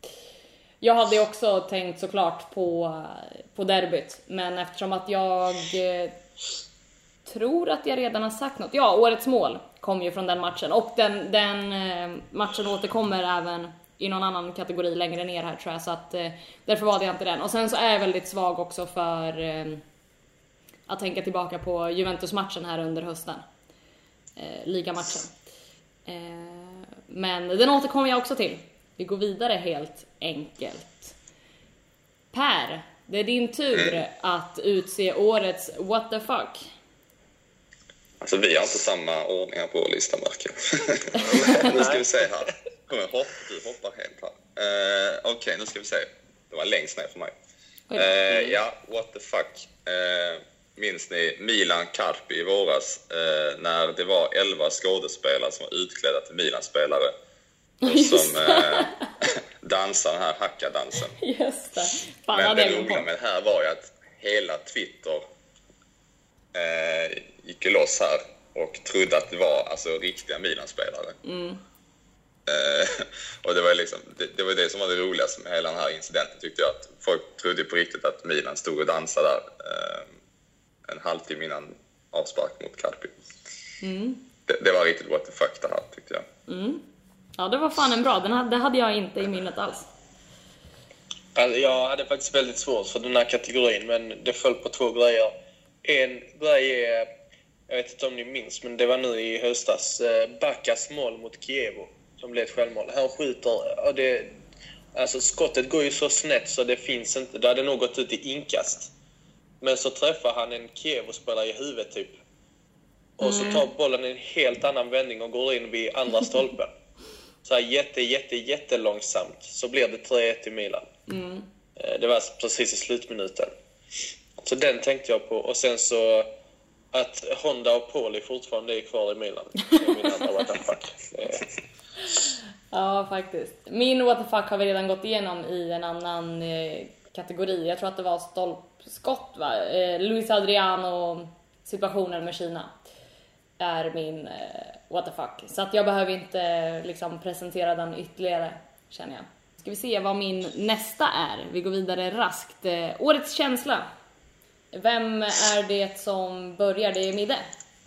Jag hade också tänkt såklart på, på derbyt. Men eftersom att jag eh, tror att jag redan har sagt något. Ja, årets mål kom ju från den matchen. Och den, den matchen återkommer även i någon annan kategori längre ner här tror jag. Så att därför valde jag inte den. Och sen så är jag väldigt svag också för att tänka tillbaka på Juventus-matchen här under hösten. Eh, ligamatchen. Eh, men den återkommer jag också till. Vi går vidare helt enkelt. Per, det är din tur mm. att utse årets what the fuck. Alltså vi har inte samma ordningar på listan, märker Nu ska vi se här. Kom igen, hopp, du hoppar helt här. Uh, Okej, okay, nu ska vi se. Det var längst ner för mig. Uh, ja, what the fuck. Uh, minns ni Milan Carpi i våras uh, när det var elva skådespelare som var utklädda till Milan-spelare och som uh, dansade den här hackadansen. Just det. Fan, men det roliga med det här var ju att hela Twitter uh, gick loss här och trodde att det var alltså riktiga Milan-spelare. Mm. Uh, och det var liksom det, det var det som var det roligaste med hela den här incidenten, tyckte jag, att folk trodde på riktigt att Milan stod och dansade där uh, en halvtimme innan avspark mot Carpi. Mm. Det, det var riktigt what the fuck det här, tyckte jag. Mm. Ja, det var fan en bra. Den hade, det hade jag inte i minnet alls. Alltså, jag hade faktiskt väldigt svårt för den här kategorin, men det föll på två grejer. En grej är, jag vet inte om ni minns, men det var nu i höstas, Backas mål mot Kievo som blev ett självmål. Han skjuter, och det, alltså skottet går ju så snett så det finns inte, det hade nog gått ut i inkast. Men så träffar han en Kievo-spelare i huvudet typ. Och så tar bollen en helt annan vändning och går in vid andra stolpen. Så här jätte, jätte, jätte långsamt. Så blir det tre ett i Milan. Mm. Det var precis i slutminuten. Så den tänkte jag på. Och sen så att Honda och Poli fortfarande är kvar i Milan. Det är min andra what the fuck. Ja, faktiskt. Min what the fuck har vi redan gått igenom i en annan eh, kategori. Jag tror att det var stolpskott, va? Eh, Luis Adriano situationen med Kina är min eh, what the fuck. Så att jag behöver inte liksom presentera den ytterligare, känner jag. Ska vi se vad min nästa är. Vi går vidare raskt. Eh, årets känsla. Vem är det som börjar? Det är Midde.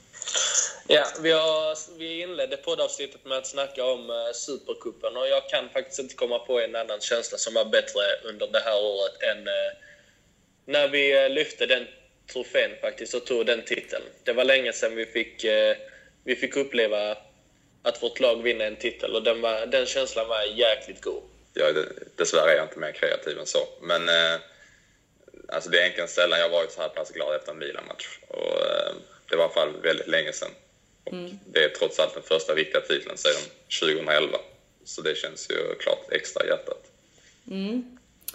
Ja, vi, har, vi inledde poddavsnittet med att snacka om uh, Supercupen. Och jag kan faktiskt inte komma på en annan känsla som var bättre under det här året än uh, när vi uh, lyfte den trofén faktiskt och tog den titeln. Det var länge sedan vi fick, uh, vi fick uppleva att vårt lag vinner en titel. Och den, var, den känslan var jäkligt god. Ja, det, dessvärre är jag inte mer kreativ än så. Men uh, alltså det är egentligen sällan jag varit så här pass glad efter en Milan-match. Och uh, det var i alla fall väldigt länge sedan. Och mm. det är trots allt den första riktiga titeln sedan tjugoelva. Så det känns ju klart extra hjärtat. Mm.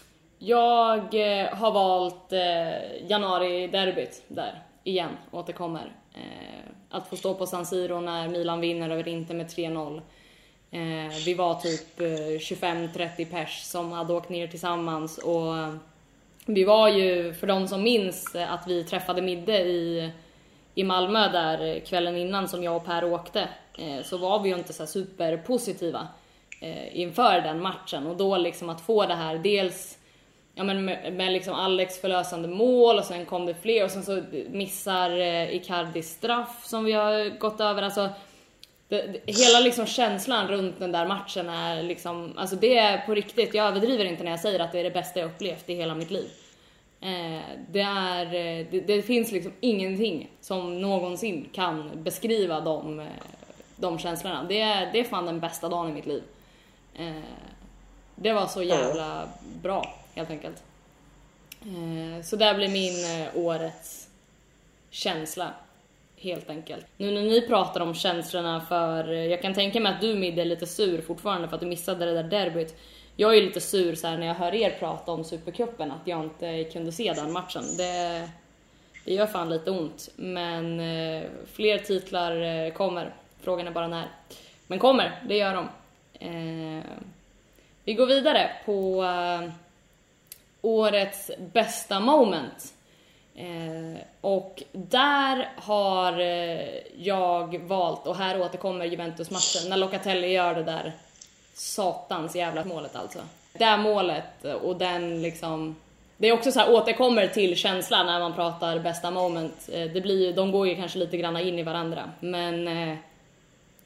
Jag eh, har valt eh, januari-derbyt där igen, återkommer. Eh, att få stå på San Siro när Milan vinner över Inter med tre noll. Eh, vi var typ eh, tjugofem trettio pers som hade åkt ner tillsammans. Och eh, vi var ju, för de som minns, eh, att vi träffade Midde i... i Malmö där kvällen innan som jag och Per åkte, eh, så var vi ju inte så super positiva eh, inför den matchen. Och då liksom att få det här, dels ja, men med, med liksom Alex förlösande mål, och sen kom det fler, och sen så missar eh, Icardi straff som vi har gått över. Alltså det, det, hela liksom känslan runt den där matchen är liksom, alltså det är på riktigt, jag överdriver inte när jag säger att det är det bästa jag upplevt i hela mitt liv. Eh, det, är, det, det finns liksom ingenting som någonsin kan beskriva de, de känslorna. Det är, det är fan den bästa dagen i mitt liv. Eh, det var så jävla bra, helt enkelt. Eh, så där blir min eh, årets känsla, helt enkelt. Nu när ni pratar om känslorna, för jag kan tänka mig att du, Midde, är lite sur fortfarande för att du missade det där derbyt. Jag är lite sur så här när jag hör er prata om Supercupen, att jag inte kunde se den matchen. Det, det gör fan lite ont. Men eh, fler titlar eh, kommer. Frågan är bara när. Men kommer, det gör de. Eh, vi går vidare på eh, årets bästa moment. Eh, och där har eh, jag valt, och här återkommer Juventus-matchen, när Locatelli gör det där satans jävla målet alltså. Det här målet och den liksom, det är också så här, återkommer till känslan när man pratar bästa moment. Det blir ju, de går ju kanske lite grann in i varandra, men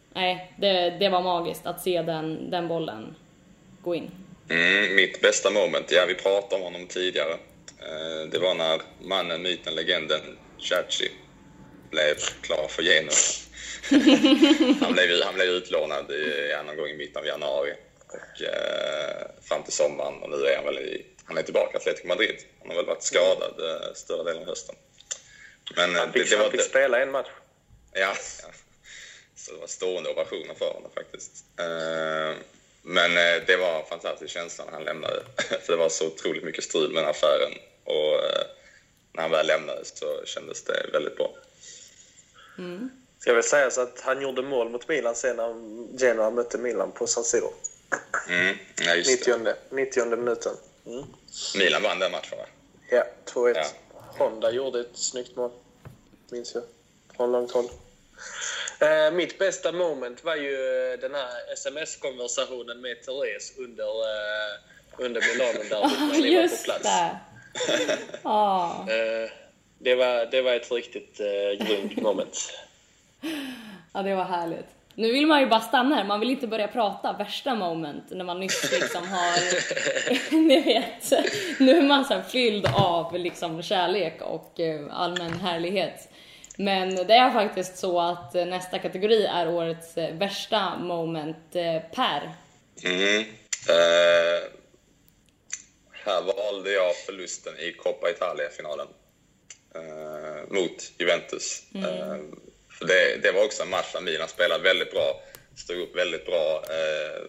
nej, det, det var magiskt att se den, den bollen gå in. Mm, mitt bästa moment, ja vi pratade om honom tidigare. Eh, det var när mannen, myten, legenden Chachi blev klar för Genoa. han, blev, han blev utlånad i, någon gång i mitten av januari och eh, fram till sommaren, och nu är han väl i, han är tillbaka i Atletico Madrid. Han har väl varit skadad eh, större delen av hösten. Men han fick, det, det var han fick det, spela en match. Ja, ja, så det var stående ovationer för honom faktiskt. Eh, men eh, det var en fantastisk känsla när han lämnade. För det var så otroligt mycket strul med den affären. Och eh, när han väl lämnade så kändes det väldigt bra. Mm. Ska väl säga så att han gjorde mål mot Milan sen när Genoa mötte Milan på San Siro. Mm, ja, just nittionde, nittionde minuten. Mm. Milan vann den matchen, va? Ja, två ett. Ja. Honda gjorde ett snyggt mål, minns jag, från långt håll. Eh, mitt bästa moment var ju den här sms-konversationen med Therese under, eh, under Milano där när vi var på plats. Det. ah. eh, det, var, det var ett riktigt eh, grymt moment. Ja, det var härligt. Nu vill man ju bara stanna här, man vill inte börja prata värsta moment när man nyss liksom har, ni vet, nu är man så här fylld av liksom kärlek och allmän härlighet. Men det är faktiskt så att nästa kategori är årets värsta moment. Per? Mm. Eh, här valde jag förlusten i Coppa Italia-finalen eh, mot Juventus. Mm. Eh, för det, det var också en match där Milan spelade väldigt bra, stod upp väldigt bra. Eh,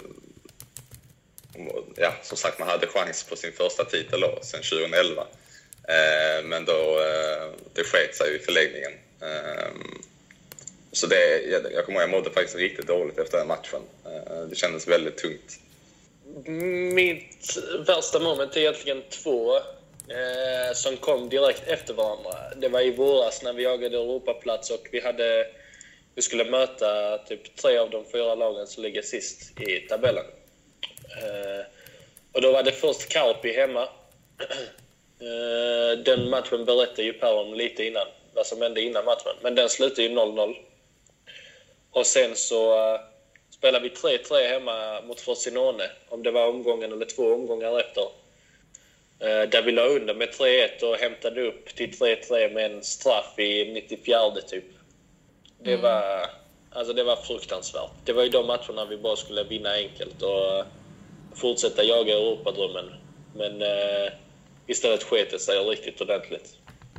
ja, som sagt, man hade chans på sin första titel då, sen tjugoelva. Eh, men då eh, det sket sig i förläggningen. Um, så det, jag, jag kommer ihåg, jag mådde faktiskt riktigt dåligt efter den matchen. Uh, det kändes väldigt tungt. Mitt värsta moment är egentligen två eh, som kom direkt efter varandra. Det var i våras när vi jagade Europaplats och vi hade vi skulle möta typ tre av de fyra lagen som ligger sist i tabellen. Eh, och då var det först Carpi hemma. eh, den matchen berättade ju Per om lite innan, vad som hände innan matchen. Men den slutade ju noll noll. Och sen så uh, spelade vi tre tre hemma mot Frosinone. Om det var omgången eller två omgångar efter. Uh, där vi la under med tre ett och hämtade upp till tre tre med en straff i nittiofjärde typ. Det, mm. var, alltså det var fruktansvärt. Det var ju de matcherna vi bara skulle vinna enkelt och uh, fortsätta jaga Europadrömmen. Men uh, istället sket det sig riktigt ordentligt.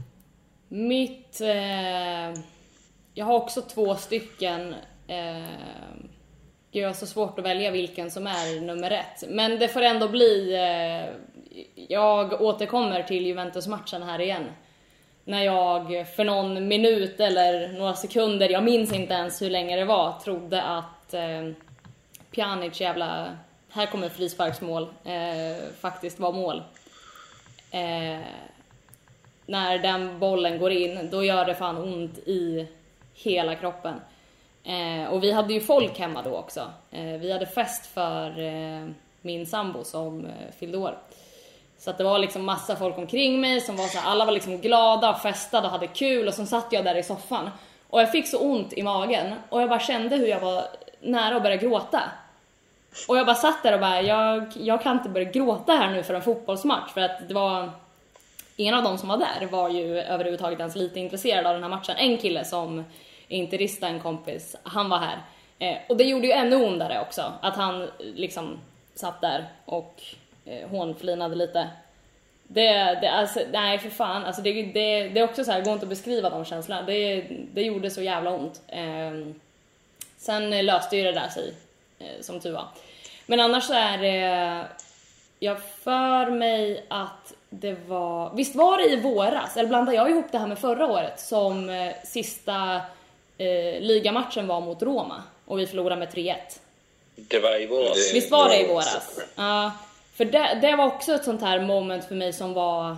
Mitt, eh, jag har också två stycken. Eh, det är så svårt att välja vilken som är nummer ett. Men det får ändå bli, eh, jag återkommer till Juventus-matchen här igen. När jag för någon minut eller några sekunder, jag minns inte ens hur länge det var, trodde att eh, Pjanic jävla, här kommer frisparksmål, eh, faktiskt var mål. Eh, När den bollen går in, då gör det fan ont i hela kroppen. Eh, och vi hade ju folk hemma då också. Eh, vi hade fest för eh, min sambo som eh, fyllde år. Så att det var liksom massa folk omkring mig som var så här, alla var liksom glada, festade och hade kul. Och så satt jag där i soffan. Och jag fick så ont i magen. Och jag bara kände hur jag var nära att börja gråta. Och jag bara satt där och bara, jag, jag kan inte börja gråta här nu för en fotbollsmatch. För att det var... Ingen av dem som var där var ju överhuvudtaget ens lite intresserad av den här matchen. En kille som inte rista en kompis, han var här. Eh, och det gjorde ju ännu ondare också. Att han liksom satt där och eh, hånflinade lite. Det, det, alltså, nej för fan. Alltså det, det, det är också så här, går inte att beskriva de känslorna. Det, det gjorde så jävla ont. Eh, sen löste ju det där sig, eh, som tur var. Men annars så är det... Jag för mig att det var... Visst var det i våras, eller blandade jag ihop det här med förra året, som eh, sista eh, ligamatchen var mot Roma och vi förlorade med tre ett. Det var i våras. Visst var det i våras? Ja, uh, för det, det var också ett sånt här moment för mig som var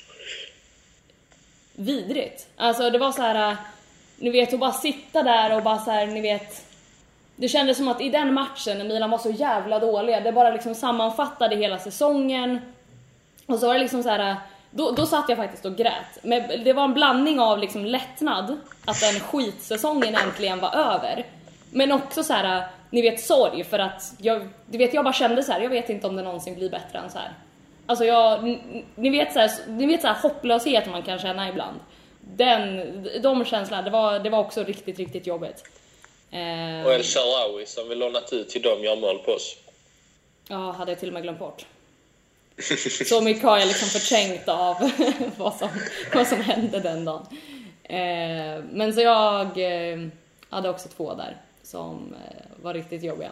vidrigt. Alltså det var så här, uh, ni vet, att bara sitta där och bara så här, ni vet... Det kändes som att i den matchen när Milan var så jävla dåliga, det bara liksom sammanfattade hela säsongen. Och så var det liksom så här, då, då satt jag faktiskt och grät. Men det var en blandning av liksom lättnad att den skitsäsongen äntligen var över. Men också så här, ni vet, sorg för att jag, du vet, jag bara kände så här, jag vet inte om det någonsin blir bättre än så här. Alltså jag, ni vet så här, ni vet så här hopplöshet man kan känna ibland. Den, de känslorna, det var, det var också riktigt, riktigt jobbigt. Och El Shaarawy som vi lånat ut till dem gör mål på oss. Ja, hade jag till och med glömt bort. Så mycket har jag liksom förträngt av vad som, vad som hände den dagen. Eh, men så jag eh, hade också två där som eh, var riktigt jobbiga.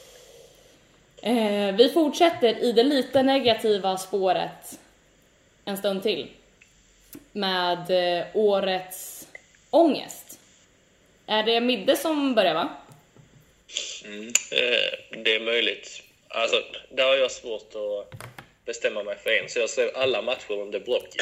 Eh, vi fortsätter i det lite negativa spåret en stund till. Med eh, årets ångest. Är det Midde som börjar, va? Mm, eh, det är möjligt. Alltså, där har jag svårt att bestämma mig för en. Så jag ser alla matcher under Brocchi.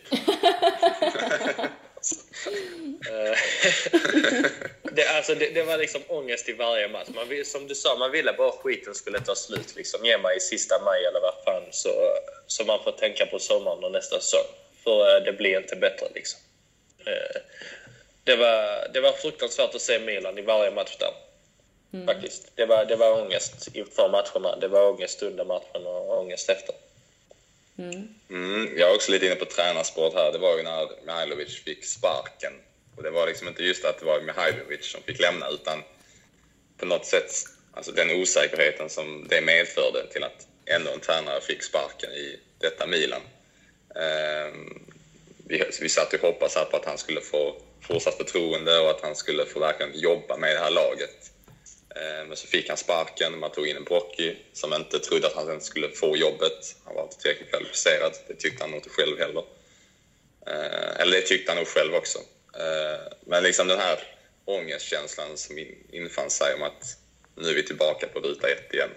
det, alltså, det, det var liksom ångest i varje match. Man vill, som du sa, man ville bara skiten skulle ta slut. Liksom. Ge mig i sista maj eller vad fan. Så, så man får tänka på sommaren och nästa säsong. För det blir inte bättre liksom. Eh, det, var, det var fruktansvärt att se Milan i varje match där. Mm. Faktiskt. Det var, det var ångest inför matcherna. Det var ångest under matchen och ångest efter. Mm. Mm, jag är också lite inne på tränarsport här. Det var ju när Mihajlovic fick sparken. Och det var liksom inte just att det var Mihajlovic som fick lämna, utan på något sätt alltså den osäkerheten som det medförde till att ännu en tränare fick sparken i detta Milan. Um, vi, vi satt och hoppades här på att han skulle få fortsatt förtroende och att han skulle få verkligen jobba med det här laget. Men så fick han sparken, man tog in en Brocchi som inte trodde att han ens skulle få jobbet. Han var inte tillräckligt kvalificerad, det tyckte han nog inte själv heller. Eller det tyckte han nog själv också. Men liksom den här ångestkänslan som infann sig om att nu är vi tillbaka på ruta ett igen.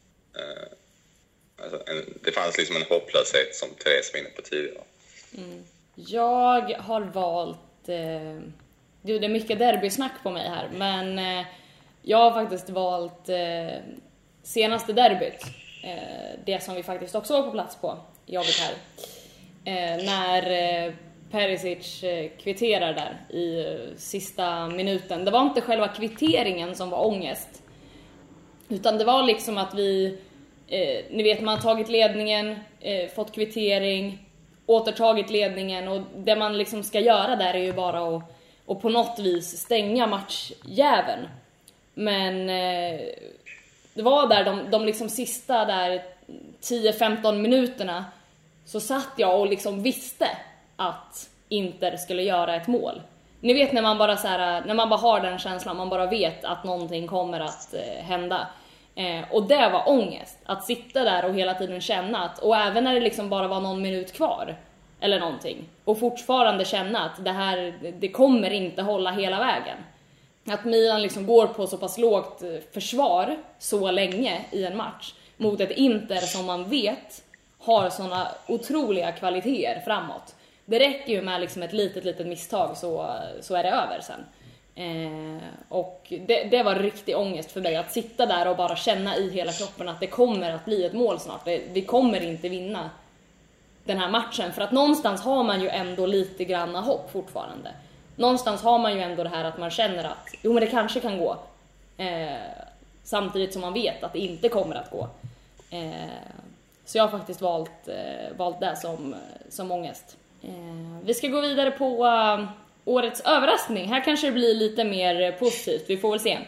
Det fanns liksom en hopplöshet som Therese var inne på tidigare. Mm. Jag har valt... Eh, det är mycket derbysnack på mig här, men... Eh, Jag har faktiskt valt eh, senaste derbyt, eh, det som vi faktiskt också var på plats på, jobbet här. Eh, när eh, Perisic eh, kvitterar där i eh, sista minuten. Det var inte själva kvitteringen som var ångest. Utan det var liksom att vi, eh, ni vet, man har tagit ledningen, eh, fått kvittering, återtagit ledningen. Och det man liksom ska göra där är ju bara att och på något vis stänga matchjäveln. Men eh, det var där de, de liksom sista där tio femton minuterna så satt jag och liksom visste att Inter skulle göra ett mål. Ni vet när man bara så här, när man bara har den känslan, man bara vet att någonting kommer att eh, hända. Eh, och det var ångest att sitta där och hela tiden känna att, och även när det liksom bara var någon minut kvar eller någonting, och fortfarande känna att det här, det kommer inte hålla hela vägen. Att Milan liksom går på så pass lågt försvar så länge i en match mot ett Inter som man vet har såna otroliga kvaliteter framåt. Det räcker ju med liksom ett litet litet misstag så, så är det över sen. Eh, och det, det var riktig ångest för mig att sitta där och bara känna i hela kroppen att det kommer att bli ett mål snart. Det, vi kommer inte vinna den här matchen, för att någonstans har man ju ändå lite granna hopp fortfarande. Någonstans har man ju ändå det här att man känner att jo, men det kanske kan gå. Eh, samtidigt som man vet att det inte kommer att gå. Eh, så jag har faktiskt valt, eh, valt det som, som ångest. Eh, vi ska gå vidare på uh, årets överraskning. Här kanske det blir lite mer positivt. Vi får väl se.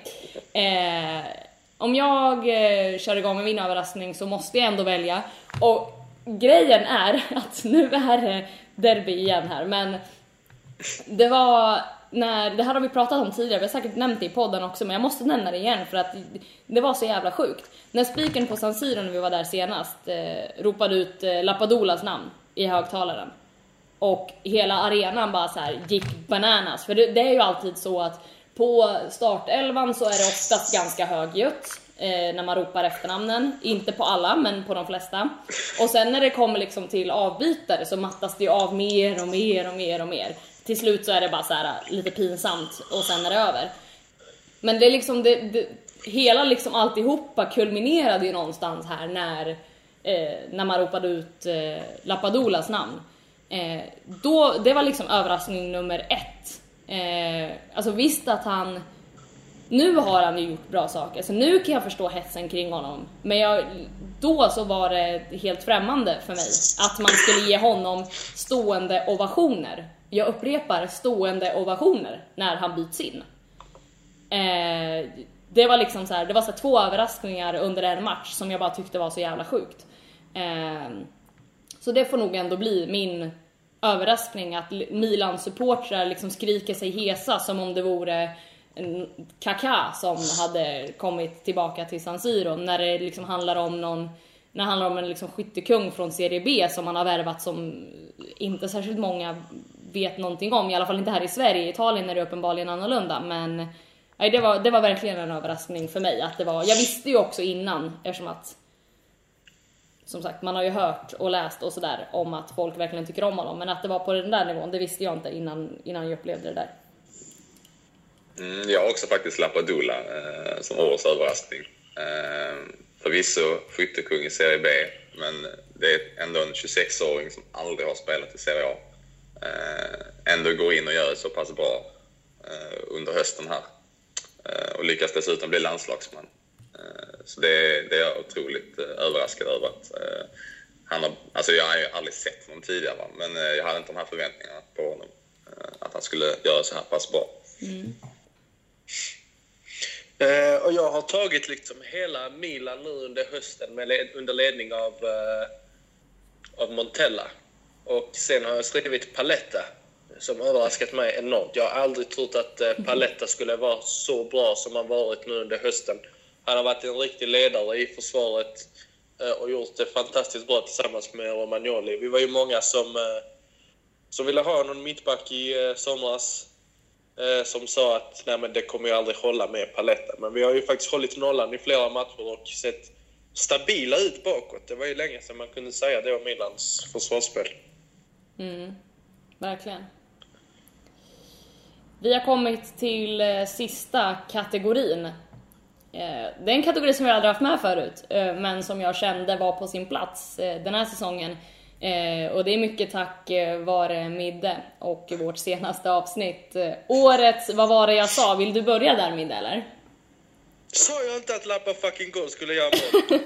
Eh, om jag eh, kör igång med min överraskning så måste jag ändå välja. Och grejen är att nu är det derby igen här. Men det var när, det här har vi pratat om tidigare, vi har säkert nämnt det i podden också, men jag måste nämna det igen för att det var så jävla sjukt. När spiken på San Siro när vi var där senast eh, ropade ut eh, Lapadulas namn i högtalaren. Och hela arenan bara så här gick bananas. För det, det är ju alltid så att på startelvan så är det oftast ganska högljutt eh, när man ropar efternamnen. Inte på alla, men på de flesta. Och sen när det kommer liksom till avbytare så mattas det av mer och mer och mer och mer. Till slut så är det bara så här lite pinsamt och sen är det över. Men det är liksom det, det, hela liksom alltihopa kulminerade ju någonstans här när, eh, när man ropade ut eh, Lapadulas namn. Eh, då, det var liksom överraskning nummer ett. Eh, alltså visst att han nu har han ju gjort bra saker, så nu kan jag förstå hetsen kring honom. Men jag, då så var det helt främmande för mig att man skulle ge honom stående ovationer. Jag upprepar, stående ovationer när han byts in. Eh, det var liksom så här, det var så här två överraskningar under en match som jag bara tyckte var så jävla sjukt. Eh, så det får nog ändå bli min överraskning att Milan-supportrar liksom skriker sig hesa som om det vore en Kaká som hade kommit tillbaka till San Siro, när det liksom handlar om någon, när det handlar om en liksom skyttekung från Serie B som man har värvat som inte särskilt många vet någonting om, i alla fall inte här i Sverige. I Italien är det uppenbarligen annorlunda, men nej, det var, det var verkligen en överraskning för mig att det var, jag visste ju också innan, eftersom att som sagt, man har ju hört och läst och sådär om att folk verkligen tycker om honom, men att det var på den där nivån, det visste jag inte innan, innan jag upplevde det där. Mm, jag har också faktiskt Lapadula eh, som årets överraskning. Eh, förvisso skyttekung i Serie B, men det är ändå en tjugosex-åring som aldrig har spelat i Serie A. Eh, ändå går in och gör det så pass bra eh, under hösten här. Eh, och lyckas dessutom bli landslagsman. Eh, så det, det är jag otroligt eh, överraskad över att eh, han har, alltså jag har ju aldrig sett honom tidigare, va? Men eh, jag hade inte de här förväntningarna på honom. Eh, att han skulle göra så här pass bra. Mm. Eh, och jag har tagit liksom hela Milan nu under hösten med led, under ledning av, eh, av Montella. Och sen har jag skrivit Paletta som överraskat mig enormt. Jag har aldrig trott att eh, Paletta skulle vara så bra som han varit nu under hösten. Han har varit en riktig ledare i försvaret eh, och gjort det fantastiskt bra tillsammans med Romagnoli. Vi var ju många som, eh, som ville ha någon mittback i eh, somras. Som sa att nej, men det kommer ju aldrig hålla med Paletta. Men vi har ju faktiskt hållit nollan i flera matcher och sett stabila ut bakåt. Det var ju länge sedan man kunde säga det om Milans försvarsspel. Mm, verkligen. Vi har kommit till eh, sista kategorin. Eh, det är en kategori som jag aldrig haft med förut, eh, men som jag kände var på sin plats eh, den här säsongen. Eh, och det är mycket tack eh, vare Midde och vårt senaste avsnitt. Eh, året, vad var det jag sa? Vill du börja där, Midde, eller? Sa jag inte att Lappa fucking goal skulle göra mål?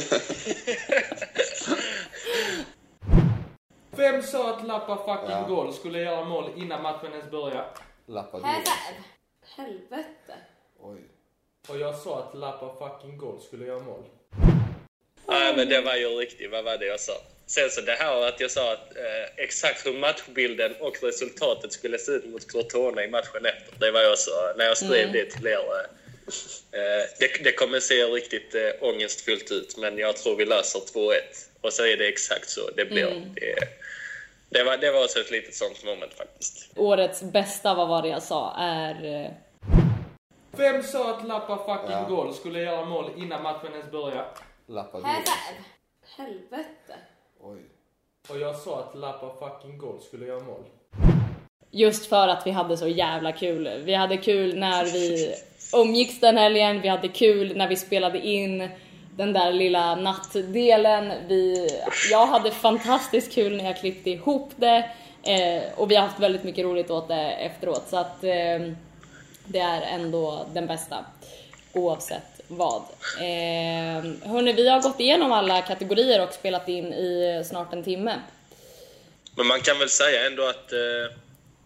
Vem sa att Lappa fucking ja. goal skulle göra mål innan matchen ens började? Lappa goal. Helvete. Oj. Och jag sa att Lappa fucking goal skulle göra mål. Nej, men det var ju riktigt. Vad var det jag sa? Sen så det här att jag sa att eh, exakt hur matchbilden och resultatet skulle se ut mot Crotone i matchen efter. Det var jag så, när jag skrev mm. det till er. Eh, det, det kommer se riktigt eh, ångestfullt ut, men jag tror vi löser två ett. Och så är det exakt så det blir. Mm. Det, det, var, det var också ett litet sånt moment faktiskt. Årets bästa, vad var det jag sa, är... Eh... Vem sa att Lappa fucking ja. goal skulle göra mål innan matchen ens började? Lappa goal. Helvete. Oj. Och jag sa att Lappa fucking goal skulle göra mål. Just för att vi hade så jävla kul. Vi hade kul när vi umgicks den helgen. Vi hade kul när vi spelade in den där lilla nattdelen. Vi, jag hade fantastiskt kul när jag klippte ihop det. Eh, och vi har haft väldigt mycket roligt åt det efteråt. Så att eh, det är ändå den bästa. Oavsett vad. Eh, hörni, vi har gått igenom alla kategorier och spelat in i snart en timme. Men man kan väl säga ändå att eh,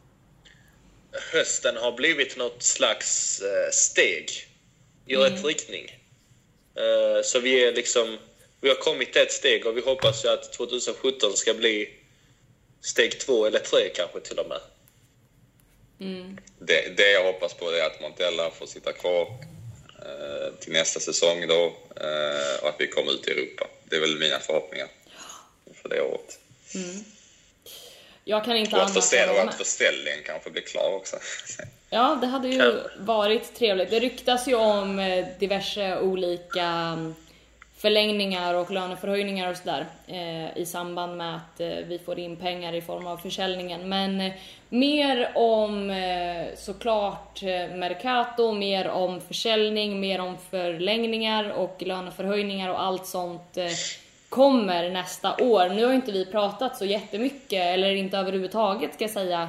hösten har blivit något slags eh, steg i mm. rätt riktning. Eh, så vi är liksom, vi har kommit ett steg och vi hoppas ju att tjugosjutton ska bli steg två eller tre kanske till och med. Mm. Det, det jag hoppas på är att Montella får sitta kvar till nästa säsong då, och att vi kommer ut i Europa. Det är väl mina förhoppningar för det året. Mm. Jag kan inte och att, förställ, och att förställningen kanske blir klar också. Ja, det hade ju varit trevligt. Det ryktas ju om diverse olika förlängningar och löneförhöjningar och sådär eh, i samband med att eh, vi får in pengar i form av försäljningen. Men eh, mer om eh, såklart eh, Mercato, mer om försäljning, mer om förlängningar och löneförhöjningar och allt sånt eh, kommer nästa år. Nu har inte vi pratat så jättemycket, eller inte överhuvudtaget ska jag säga,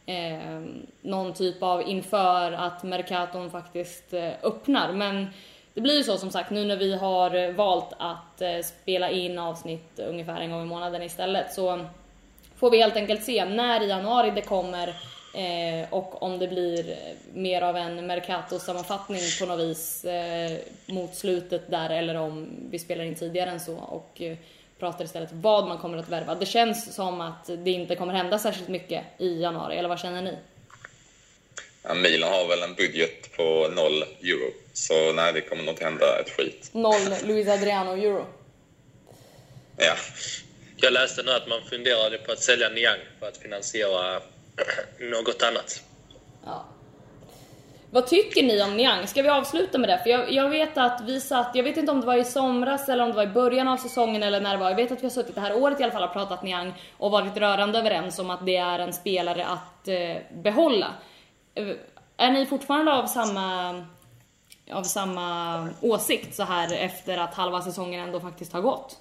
eh, någon typ av inför att Mercaton faktiskt eh, öppnar. Men det blir ju så som sagt nu när vi har valt att eh, spela in avsnitt ungefär en gång i månaden istället, så får vi helt enkelt se när i januari det kommer eh, och om det blir mer av en Mercato-sammanfattning på något vis eh, mot slutet där, eller om vi spelar in tidigare än så och eh, pratar istället vad man kommer att värva. Det känns som att det inte kommer hända särskilt mycket i januari, eller vad känner ni? Ja, Milan har väl en budget på noll euro, så nej, det kommer nog inte hända ett skit. Noll Luis Adriano euro. Ja. Jag läste nu att man funderade på att sälja Niang för att finansiera något annat. Ja. Vad tycker ni om Niang? Ska vi avsluta med det? För jag, jag vet att vi satt, jag vet inte om det var i somras eller om det var i början av säsongen eller när det var. Jag vet att vi har suttit det här året i alla fall och pratat Niang och varit rörande överens om att det är en spelare att eh, behålla. Är ni fortfarande av samma, av samma åsikt så här efter att halva säsongen ändå faktiskt har gått?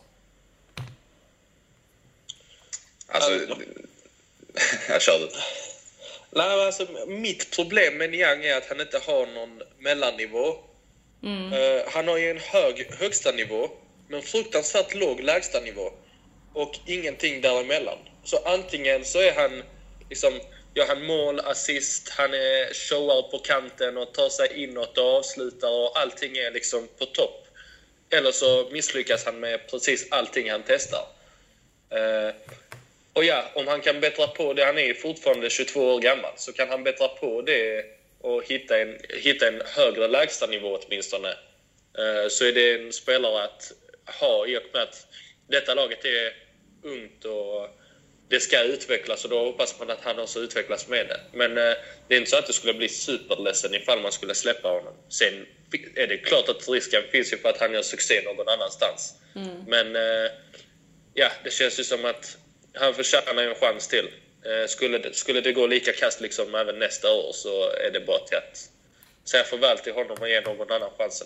Alltså, jag körde. Nej, alltså, mitt problem med Niang är att han inte har någon mellannivå. Mm. Uh, han har ju en hög högsta nivå, men fruktansvärt låg lägsta nivå. Och ingenting däremellan. Så antingen så är han liksom, gör han mål, assist, han är showar på kanten och tar sig inåt och avslutar och allting är liksom på topp. Eller så misslyckas han med precis allting han testar. Uh, Och ja, om han kan bättra på det, han är fortfarande tjugotvå år gammal, så kan han bättra på det och hitta en, hitta en högre lägsta nivå åtminstone. Uh, så är det en spelare att ha i och med att detta laget är ungt och det ska utvecklas, och då hoppas man att han också utvecklas med det. Men uh, det är inte så att det skulle bli superledsen ifall man skulle släppa honom. Sen är det klart att risken finns ju för att han gör succé någon annanstans. Mm. Men uh, ja, det känns ju som att han förtjänar en chans till. Eh, skulle, det, skulle det gå lika kast liksom även nästa år, så är det bara till att säga farväl till honom och ge någon annan chansen.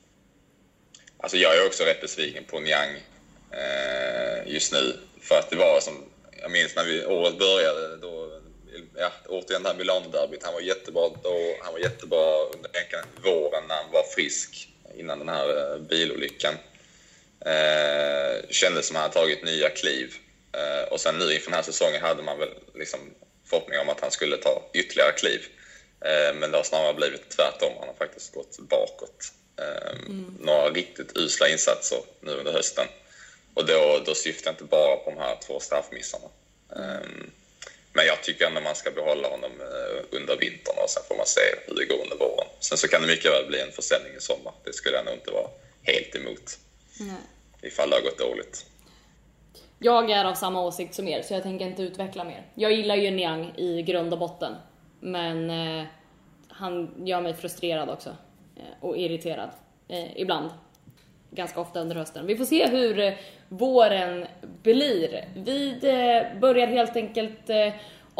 Alltså jag är också rätt besviken på Niang eh, just nu. För att det var som, jag minns när vi året började, då, ja, återigen det här Milan-derbyt. Han var jättebra då, han var jättebra under våren när han var frisk innan den här eh, bilolyckan. Eh, kändes som att han hade tagit nya kliv. Uh, och sen nu inför den här säsongen hade man väl liksom förhoppning om att han skulle ta ytterligare kliv. Uh, men det har snarare blivit tvärtom. Han har faktiskt gått bakåt. Uh, mm. Några riktigt usla insatser nu under hösten. Och då, då syftar jag inte bara på de här två straffmissarna. Uh, men jag tycker ändå man ska behålla honom uh, under vintern, och sen får man se hur det går under våren. Sen så kan det mycket väl bli en försäljning i sommar. Det skulle jag nog inte vara helt emot. Mm. Ifall det har gått dåligt. Jag är av samma åsikt som er, så jag tänker inte utveckla mer. Jag gillar ju Niang i grund och botten, men eh, han gör mig frustrerad också. Eh, och irriterad. Eh, ibland. Ganska ofta under hösten. Vi får se hur eh, våren blir. Vi eh, börjar helt enkelt eh,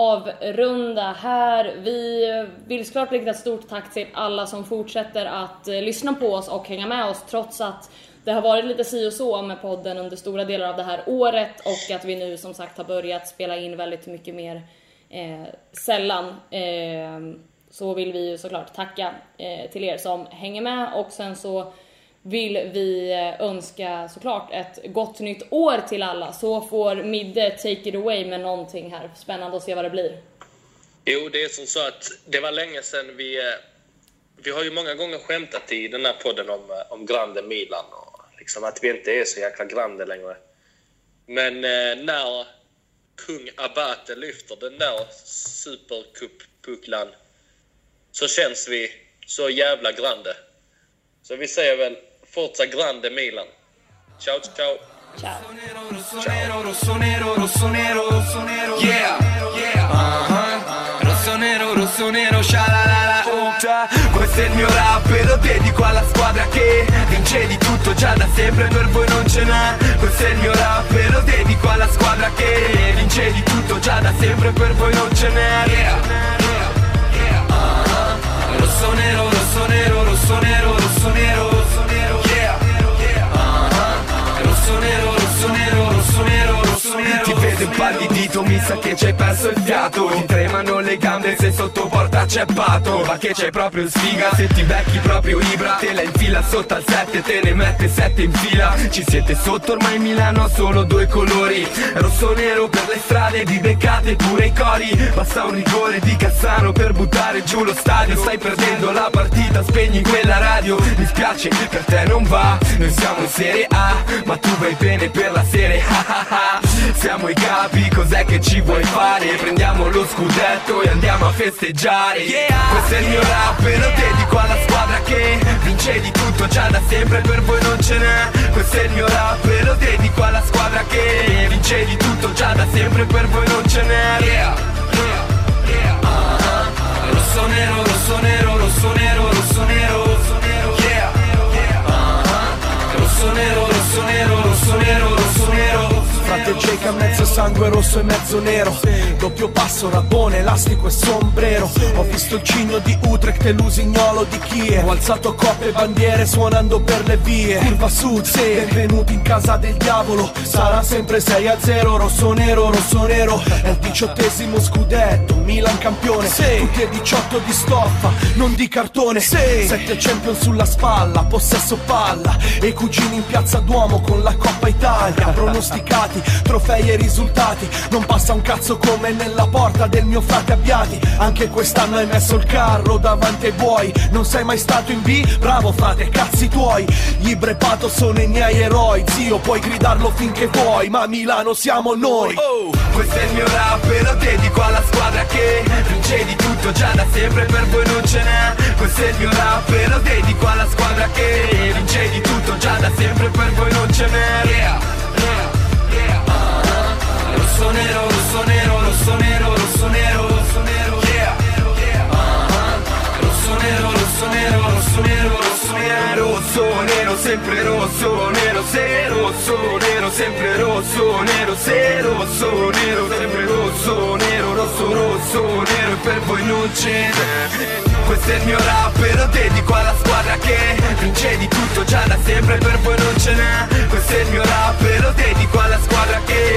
avrunda här. Vi vill såklart rikta ett stort tack till alla som fortsätter att eh, lyssna på oss och hänga med oss, trots att det har varit lite si och så med podden under stora delar av det här året, och att vi nu som sagt har börjat spela in väldigt mycket mer eh, sällan. Eh, så vill vi ju såklart tacka eh, till er som hänger med, och sen så vill vi önska såklart ett gott nytt år till alla. Så får Midde take it away med någonting här. Spännande att se vad det blir. Jo, det är som så att det var länge sedan vi... Vi har ju många gånger skämtat i den här podden om, om Grande Milan och liksom att vi inte är så jäkla grande längre. Men eh, när kung Abate lyfter den där supercup-pucklan, så känns vi så jävla grande. Så vi säger väl Forza Grande Milan. Ciao, ciao. Ciao. Rossonero, rossonero, rossonero, rossonero, yeah, yeah, uh-huh. Rossonero, rossonero, scialalala, utta. Questo è il mio rap e lo dedico alla squadra che vince di tutto già da sempre, per voi non ce n'è. Questo è il mio rap e lo dedico alla squadra che vince di tutto già da sempre, per voi non ce n'è. Yeah, yeah, yeah, uh-huh. Rossonero, rossonero, rossonero, rossonero, rossonero, yeah, yeah, uh-huh. Rossonero, rossonero, rossonero, rossonero. Ti vedo impallidito finito, mi sa che ci hai perso il fiato. Ti tremano le gambe se sotto porta c'è Pato. Ma che c'hai proprio sfiga, se ti becchi proprio Ibra. Te la infila sotto al sette, te ne mette sette in fila. Ci siete sotto ormai, Milano ha solo due colori, rosso nero per le strade, vi beccate pure i cori. Basta un rigore di Cassano per buttare giù lo stadio. Stai perdendo la partita, spegni quella radio. Mi spiace, per te non va, noi siamo in Serie A, ma tu vai bene per la serie. Siamo i capi, cos'è che ci vuoi fare? Prendiamo lo scudetto e andiamo a festeggiare. Yeah! Questo è il mio rap e lo dedico alla squadra che vince di tutto già da sempre, per voi non ce n'è. Questo è il mio rap e lo dedico alla squadra che vince di tutto già da sempre, per voi non ce n'è. Yeah, yeah, yeah. Uh-huh. Rosso nero, rosso nero, rosso nero, rosso nero, rosso nero. Yeah, yeah. Uh-huh. Rosso nero, rosso nero, rosso nero, rosso nero. Frate Jake a mezzo sangue rosso e mezzo nero, doppio passo, rabone, elastico e sombrero. Ho visto il cigno di Utrecht e l'usignolo di Kiev. Ho alzato coppe e bandiere suonando per le vie. Curva sud, sì, benvenuti in casa del diavolo. Sarà sempre sei a zero, rosso nero, rosso nero. È il diciottesimo scudetto, Milan campione, sì. Tutti e diciotto di stoffa, non di cartone, sì. Sette champion sulla spalla, possesso palla. E i cugini in piazza Duomo con la Coppa Italia. Pronosticati, trofei e risultati. Non passa un cazzo come nella porta del mio frate Abbiati. Anche quest'anno hai messo il carro davanti ai buoi. Non sei mai stato in B? Bravo frate, cazzi tuoi. Gli Brepato sono i miei eroi. Zio, puoi gridarlo finché vuoi, ma a Milano siamo noi. Oh, questo è il mio rap e lo dedico alla squadra che vince di tutto già da sempre, per voi non ce n'è. Questo è il mio rap e lo dedico alla squadra che vince di tutto già da sempre, per voi non ce n'è. Yeah, yeah, yeah. Uh-huh. Rosso nero, rosso nero, rosso nero, rosso nero, rosso nero. Yeah, yeah. Uh-huh. Rosso nero, rosso nero, rosso nero, rosso nero. Rosso nero, sempre rosso nero, se rosso nero, sempre rosso nero, se rosso nero, sempre rosso nero, rosso rosso nero, e per voi non ce n'è. Questo è il mio rap e lo dedico alla squadra che vince di tutto già da sempre, per voi non ce n'è. Questo è il mio rap e lo dedico alla squadra che